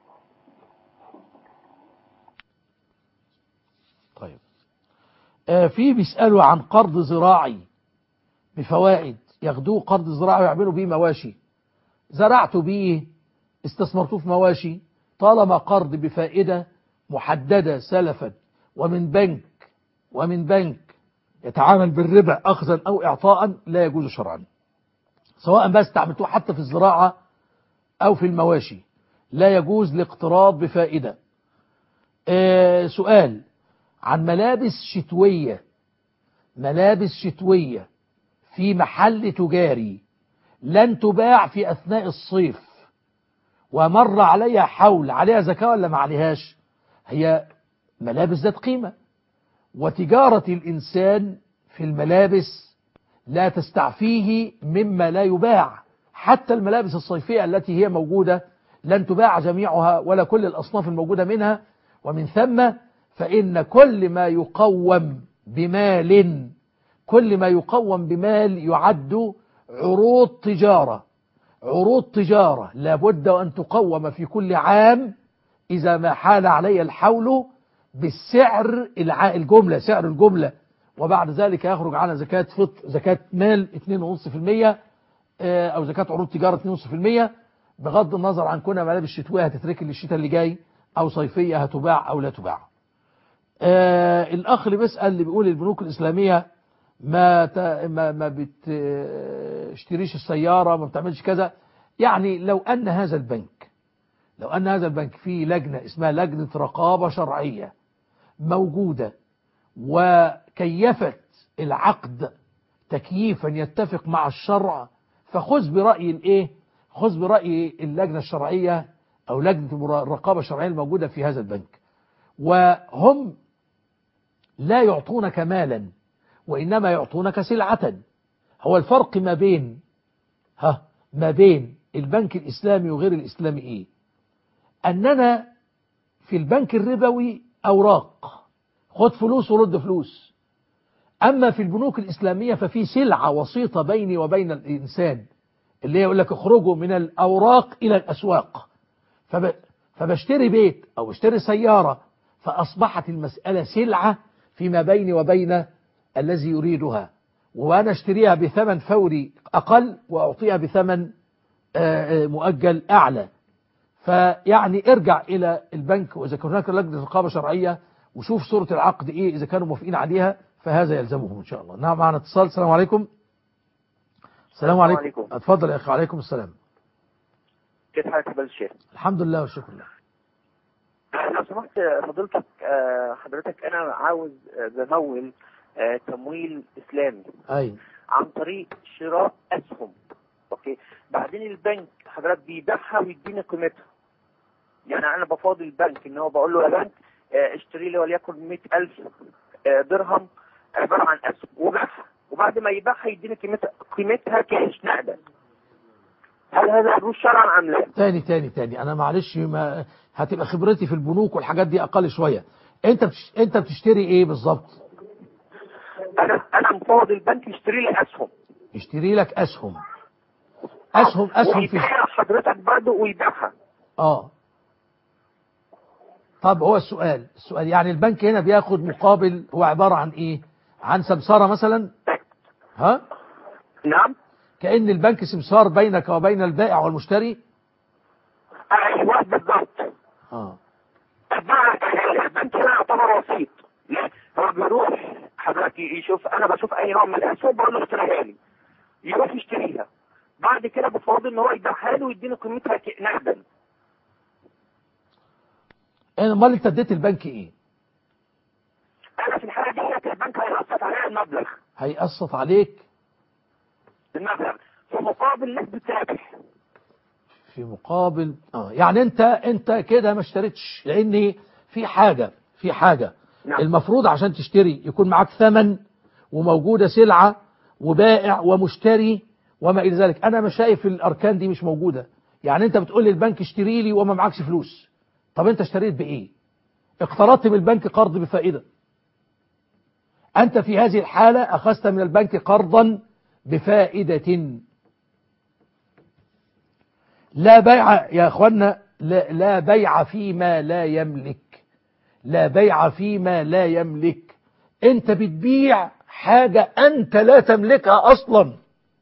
S2: طيب. في بيسألوا عن قرض زراعي بفوائد، ياخدوه قرض زراعي ويعملوا بيه مواشي. زرعتوا بيه، استثمرتوه في مواشي، طالما قرض بفائدة محددة سلفا ومن بنك يتعامل بالربا أخذا أو إعطاء، لا يجوز شرعا. سواء بس استعملتوه حتى في الزراعة أو في المواشي، لا يجوز الاقتراض بفائدة. سؤال عن ملابس شتوية في محل تجاري لن تباع في أثناء الصيف، ومر عليها حول، عليها زكاة ولا ما عليهاش؟ هي ملابس ذات قيمة، وتجارة الإنسان في الملابس لا تستعفيه مما لا يباع. حتى الملابس الصيفية التي هي موجودة لن تباع جميعها ولا كل الأصناف الموجودة منها. ومن ثم فإن كل ما يقوم بمال يعد عروض تجارة. عروض تجارة لابد أن تقوم في كل عام إذا ما حال علي الحول بالسعر الجملة، سعر الجملة، وبعد ذلك يخرج على زكاة فطر، زكاة مال 2.5%، أو زكاة عروض تجارة 2.5%، بغض النظر عن كونها ملابس شتوية هتتركن للشتاء اللي جاي أو صيفية هتباع أو لا تباع. الأخ اللي بيسأل اللي بيقول البنوك الإسلامية ما بتشتريش السيارة، ما بتعملش كذا. يعني لو أن هذا البنك فيه لجنة اسمها لجنة رقابة شرعية موجودة وكيفت العقد تكييفا يتفق مع الشرع، فخذ برأي اللجنة الشرعية أو لجنة الرقابة الشرعية الموجودة في هذا البنك. وهم لا يعطونك مالا وإنما يعطونك سلعة. هو الفرق ما بين البنك الإسلامي وغير الإسلامي إيه؟ أننا في البنك الربوي أوراق، خد فلوس ورد فلوس. أما في البنوك الإسلامية ففي سلعة وسيطة بيني وبين الإنسان، اللي يقول لك اخرجوا من الأوراق إلى الأسواق، فبشتري بيت أو بشتري سيارة، فأصبحت المسألة سلعة فيما بيني وبين الذي يريدها، وأنا اشتريها بثمن فوري أقل وأعطيها بثمن مؤجل أعلى. فيعني ارجع إلى البنك، وإذا كان هناك لجنة رقابة شرعية وشوف صورة العقد إيه، إذا كانوا موافقين عليها فهذا يلزمهم إن شاء الله. نعم، معنا اتصال. السلام عليكم. السلام عليكم. اتفضل يا أخي. وعليكم السلام.
S18: كيف حالك يا الشيخ؟
S2: الحمد لله والشكر لله.
S18: لو سمحت حضرتك أنا عاوز بمول تمويل إسلامي.
S2: أي.
S18: عن طريق شراء أسهم. أوكي. بعدين البنك حضرتك بيبيعها ويديني قيمتها. يعني أنا بفاضل البنك إن هو بقول له يا بنك اشتري لي وليكن 100,000 درهم عبارة عن أسهم وبيعها، وبعد ما يبيعها يديني قيمتها كاش نقدا. هل هذا يجوز شرعا أم لا؟
S2: تاني أنا معلش، ما هتبقى خبرتي في البنوك والحاجات دي أقل شوية. أنت بتشتري إيه بالظبط؟
S18: أنا مفوض البنك يشتري لي أسهم.
S2: يشتري لك أسهم
S18: في حضرتك برضه ويبيعها.
S2: طب هو السؤال يعني البنك هنا بياخد مقابل، هو عبارة عن إيه؟ عن سمسارة مثلا؟
S18: نعم.
S2: كأن البنك سمسار بينك وبين البائع والمشتري.
S18: أيوة بالضبط. البنك هنا يعتبر وسيط. هو بيروح حضرتك يشوف، أنا بشوف أي نوع من الأسهم بقول له اشتريها لي، يروح يشتريها، بعد كده بفاضل إن هو يبيعها لي ويديني قيمتها نقدا.
S2: امال انت اديت البنك ايه؟
S18: انا في الحاله دي البنك هيقسط عليا المبلغ.
S2: هيقسط عليك
S18: المبلغ في مقابل نسبه ربح.
S2: في مقابل يعني انت كده ما اشتريتش، لان في حاجه
S18: نعم.
S2: المفروض عشان تشتري يكون معاك ثمن وموجوده سلعه وبائع ومشتري وما الى ذلك. انا مش شايف الاركان دي مش موجوده. يعني انت بتقول للبنك اشتري لي وما معكش فلوس. طب انت اشتريت بايه؟ اقترضت من البنك قرض بفائدة. انت في هذه الحالة اخذت من البنك قرضا بفائدة. لا بيع يا اخوانا، لا بيع فيما لا يملك. لا بيع فيما لا يملك. انت بتبيع حاجة انت لا تملكها اصلا.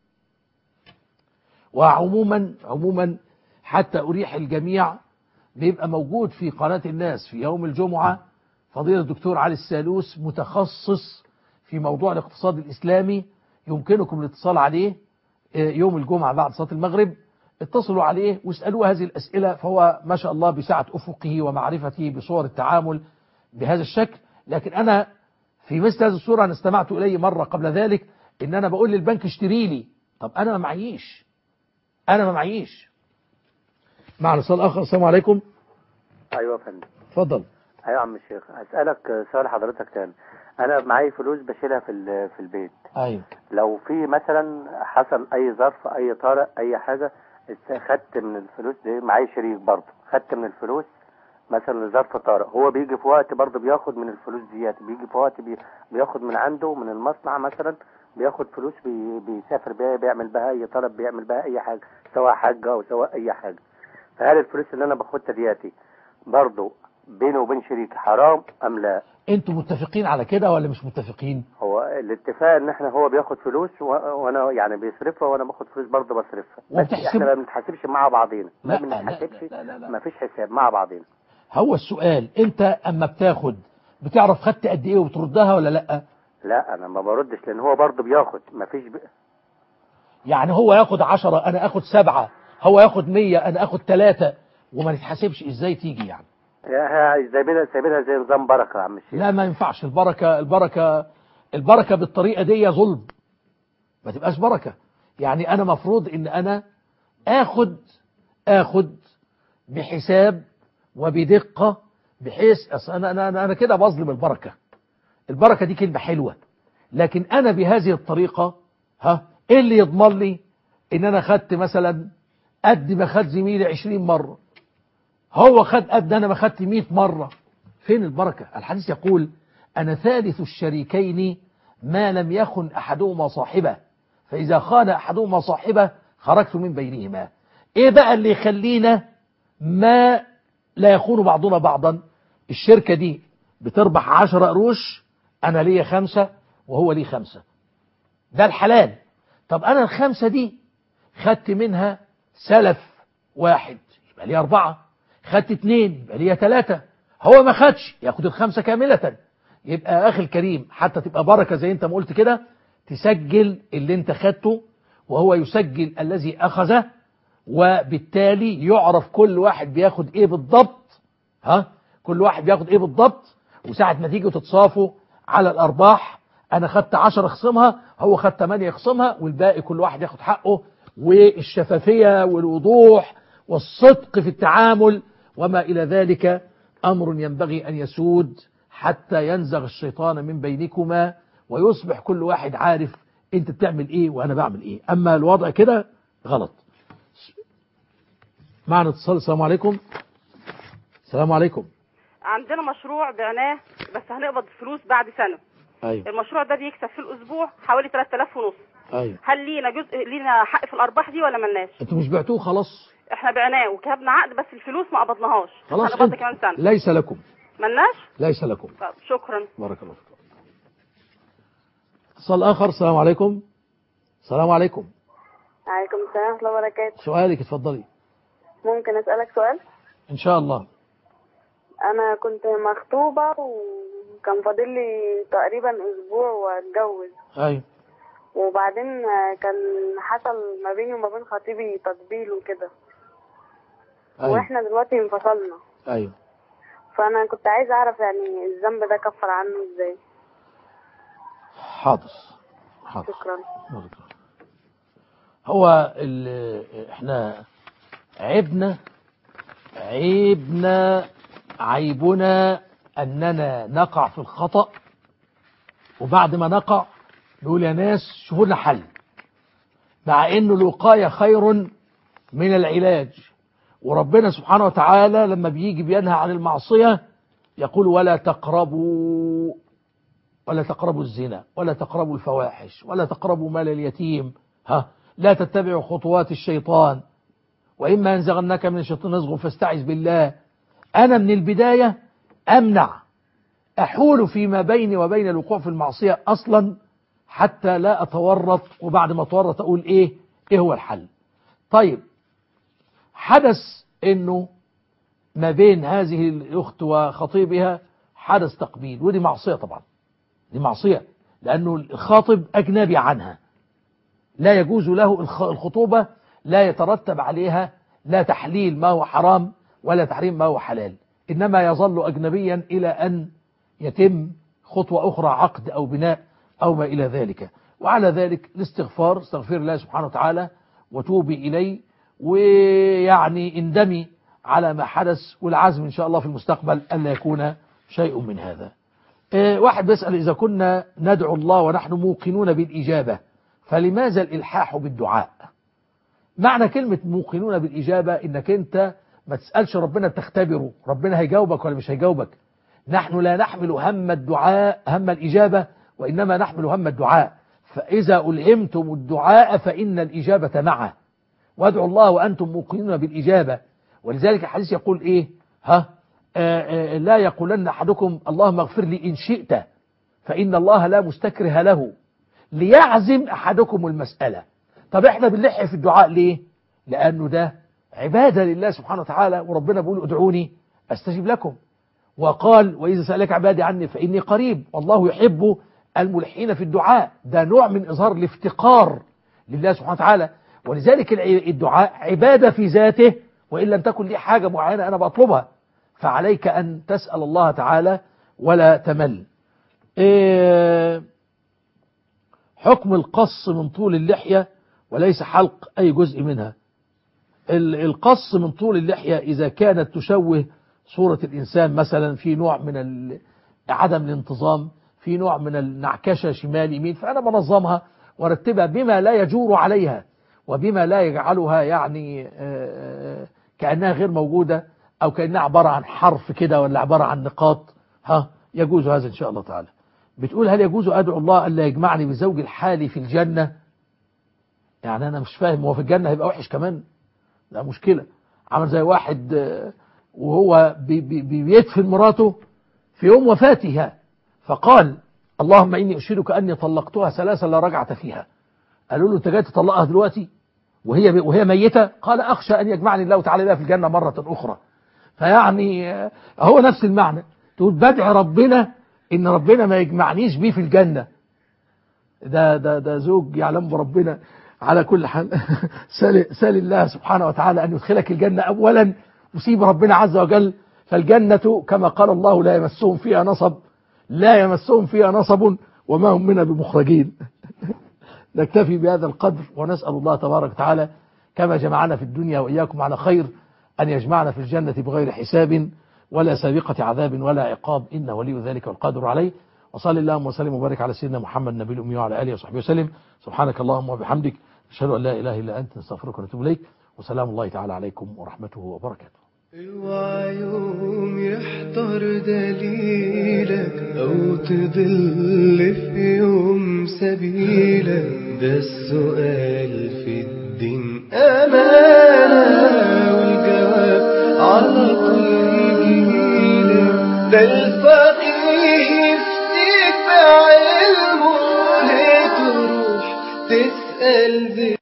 S2: وعموما حتى اريح الجميع، بيبقى موجود في قناة الناس في يوم الجمعة فضيلة الدكتور علي السالوس، متخصص في موضوع الاقتصاد الإسلامي. يمكنكم الاتصال عليه يوم الجمعة بعد صلاة المغرب. اتصلوا عليه واسألوه هذه الأسئلة، فهو ما شاء الله بسعة أفقه ومعرفته بصور التعامل بهذا الشكل. لكن أنا في مثل هذه الصورة أنا استمعت إليه مرة قبل ذلك إن أنا بقول للبنك اشتري لي. طب أنا ما معيش. معنا اتصال آخر. السلام عليكم.
S19: ايوه يا فندم.
S2: اتفضل.
S19: ايوه يا عم الشيخ، هسألك سؤال حضرتك تاني. انا معايا فلوس بشيلها في البيت.
S2: ايوه.
S19: لو في مثلا حصل اي ظرف، اي طارئ، اي حاجه، خدت من الفلوس دي، معايا شريك برضه، خدت من الفلوس مثلا لظرف طارئ، هو بيجي في وقت برضه بياخد من الفلوس ديت، بيجي في وقت بياخد من عنده من المصنع مثلا بياخد فلوس بيسافر بيها، بيعمل بها اي طلب، بيعمل بها اي حاجه، سواء حاجه او سواء اي حاجه. فهل الفلوس اللي انا باخدها دياتي برضه بينه وبين شريكي حرام ام لا؟
S2: انتوا متفقين على كده ولا مش متفقين؟
S19: هو الاتفاق ان احنا هو بياخد فلوس وانا يعني بيصرفها وانا باخد فلوس برضه بصرفها، بس احنا ما بنتحاسبش مع بعضينا، ما بنتحاسبش، ما فيش حساب مع بعضينا.
S2: هو السؤال انت اما بتاخد بتعرف خدت قد ايه وبتردها ولا لا؟
S19: لا انا ما بردش، لان هو برضه بياخد، ما فيش
S2: يعني هو ياخد 10 انا اخد 7، هو ياخد 100 انا اخد 3 وما نتحاسبش، ازاي تيجي يعني؟
S19: سايبينها زي نظام بركه يا عم الشيخ.
S2: لا ما ينفعش، البركه بالطريقه دي ظلم، ما تبقاش بركه. يعني انا مفروض ان انا اخد بحساب وبدقه، بحيث انا كده بظلم البركه. البركه دي كلمه حلوه، لكن انا بهذه الطريقه ايه اللي يضمن لي ان انا خدت مثلا قد ما خد زميلي 20 مره، هو خد قد انا ما خدت 100 مره؟ فين البركه؟ الحديث يقول انا ثالث الشريكين ما لم يخن احدهما صاحبه، فاذا خان احدهما صاحبه خرجت من بينهما. ايه بقى اللي يخلينا ما لا يخون بعضنا بعضا؟ الشركه دي بتربح 10 قروش، انا ليا 5 وهو ليه 5، ده الحلال. طب انا ال5 دي خدت منها سلف 1 يبقى ليا 4، خدت 2 يبقى ليا 3، هو ما خدش ياخد ال5 كاملة. يبقى اخي الكريم حتى تبقى بركة زي انت ما قلت كده، تسجل اللي انت خدته وهو يسجل الذي اخذه، وبالتالي يعرف كل واحد بياخد ايه بالضبط. كل واحد بياخد ايه بالضبط، وساعة ما تيجي تتصافوا على الارباح، انا خدت 10 اخصمها، هو خد 8 يخصمها، والباقي كل واحد ياخد حقه. والشفافية والوضوح والصدق في التعامل وما إلى ذلك أمر ينبغي أن يسود حتى ينزغ الشيطان من بينكما، ويصبح كل واحد عارف أنت بتعمل إيه وأنا بعمل إيه. أما الوضع كده غلط. معنا اتصال. السلام عليكم. السلام عليكم.
S20: عندنا مشروع بعناه بس هنقبض الفلوس بعد سنة.
S2: أيوة.
S20: المشروع ده بيكسب في الأسبوع حوالي 3500.
S2: أيوة.
S20: هل لينا حق في الأرباح دي ولا ملناش؟
S2: أنتوا مش بعتوه خلاص؟
S20: احنا بعناه وكتبنا عقد بس الفلوس ما قبضناهاش.
S2: خلاص
S20: هنقبضها كمان سنة.
S2: ليس لكم.
S20: ملناش؟
S2: ليس لكم.
S20: طب شكرا.
S2: بارك الله فيكم. اتصال آخر. السلام عليكم. السلام عليكم.
S21: عليكم السلام ورحمة الله وبركاته.
S2: سؤالك اتفضلي.
S21: ممكن أسألك سؤال؟
S2: إن شاء الله.
S21: أنا كنت مخطوبة وكان فاضل لي تقريبا أسبوع وأتجوز.
S2: أيوة.
S21: وبعدين كان حصل ما بيني وما بين خطيبي تطبيل وكده.
S2: أيوة.
S21: وإحنا دلوقتي انفصلنا.
S2: أيوة.
S21: فأنا كنت عايزة أعرف يعني الذنب ده كفر عنه إزاي؟
S2: حاضر.
S21: شكرا.
S2: هو احنا عيبنا أننا نقع في الخطأ، وبعد ما نقع نقول يا ناس شوفوا لنا حل، مع انه الوقاية خير من العلاج. وربنا سبحانه وتعالى لما بيجي بينهى عن المعصية يقول ولا تقربوا الزنا ولا تقربوا الفواحش ولا تقربوا مال اليتيم، لا تتبعوا خطوات الشيطان، وإما ينزغنك من الشيطان نزغ فاستعذ بالله. أنا من البداية أحول فيما بيني وبين الوقوع في المعصية أصلا حتى لا أتورط، وبعد ما أتورط أقول إيه هو الحل. طيب حدث إنه ما بين هذه الأخت وخطيبها حدث تقبيل، ودي معصية طبعا، دي معصية، لأنه الخاطب أجنبي عنها، لا يجوز له الخطوبة، لا يترتب عليها لا تحليل ما هو حرام ولا تحريم ما هو حلال، إنما يظل أجنبيا إلى أن يتم خطوة أخرى، عقد أو بناء أو ما إلى ذلك. وعلى ذلك الاستغفار، استغفر الله سبحانه وتعالى وتوبي إليه، ويعني اندمي على ما حدث، والعزم إن شاء الله في المستقبل ألا يكون شيء من هذا. واحد بيسأل إذا كنا ندعو الله ونحن موقنون بالإجابة فلماذا الإلحاح بالدعاء؟ معنى كلمة موقنون بالإجابة إنك أنت ما تسألش ربنا تختبره ربنا هيجاوبك ولا مش هيجاوبك. نحن لا نحمل هم الدعاء هم الإجابة، وإنما نحمل هم الدعاء. فإذا ألهمتم الدعاء فإن الإجابة معه، وادعوا الله وأنتم موقنون بالإجابة. ولذلك الحديث يقول إيه؟ لا يقولن أحدكم اللهم اغفر لي إن شئت فإن الله لا مستكره له، ليعزم أحدكم المسألة. طب احنا بنلح في الدعاء ليه؟ لأنه ده عبادة لله سبحانه وتعالى، وربنا بيقول ادعوني أستجب لكم، وقال وإذا سألك عبادي عني فإني قريب، والله يحب الملحين في الدعاء. ده نوع من إظهار الافتقار لله سبحانه وتعالى. ولذلك الدعاء عبادة في ذاته، وإن لم تكن لي حاجة معينة أنا بطلبها، فعليك أن تسأل الله تعالى ولا تمل. حكم القص من طول اللحية وليس حلق أي جزء منها. القص من طول اللحية إذا كانت تشوه صورة الإنسان، مثلا في نوع من عدم الانتظام، في نوع من النعكشة شمال يمين، فأنا بنظمها وارتبها بما لا يجور عليها وبما لا يجعلها يعني كأنها غير موجودة، أو كأنها عبارة عن حرف كده ولا عبارة عن نقاط. يجوز هذا إن شاء الله تعالى. بتقول هل يجوز أدعو الله ألا يجمعني بزوج الحالي في الجنة؟ يعني أنا مش فاهم، هو في الجنة هيبقى وحش كمان؟ ده مشكلة. عمل زي واحد وهو بيدفن مراته في يوم وفاتها، فقال اللهم إني أشهدك أني طلقتها 3 لا رجعة فيها. قالوا له أنت جاي تطلقها دلوقتي وهي ميتة؟ قال أخشى أن يجمعني الله تعالى بها في الجنة مرة أخرى. فيعني هو نفس المعنى، تقول بدعي ربنا إن ربنا ما يجمعنيش بيه في الجنة. ده زوج يعلم بربنا. على كل حال سال الله سبحانه وتعالى أن يدخلك الجنة أولا، وسيب ربنا عز وجل. فالجنة كما قال الله لا يمسهم فيها نصب، لا يمسهم فيها نصب وما هم منها بمخرجين. نكتفي بهذا القدر، ونسأل الله تبارك وتعالى كما جمعنا في الدنيا وإياكم على خير أن يجمعنا في الجنة بغير حساب ولا سابقة عذاب ولا عقاب، إنه ولي ذلك والقادر عليه. وصلى اللهم وسلم وبارك على سيدنا محمد النبي الأمي وعلى آله وصحبه وسلم. سبحانك اللهم وبحمدك، أشهد أن لا إله إلا أنت، نستغفرك ونتوب إليك، وسلام الله تعالى عليكم ورحمته وبركاته.
S1: اوعى يوم يحضر دليلك أو تضل في يوم سبيلك، ده السؤال في الدين أمانة، والجواب على طول يجيلك. ده الفقيه يفتيك بعلمه، ليه تروح تسأل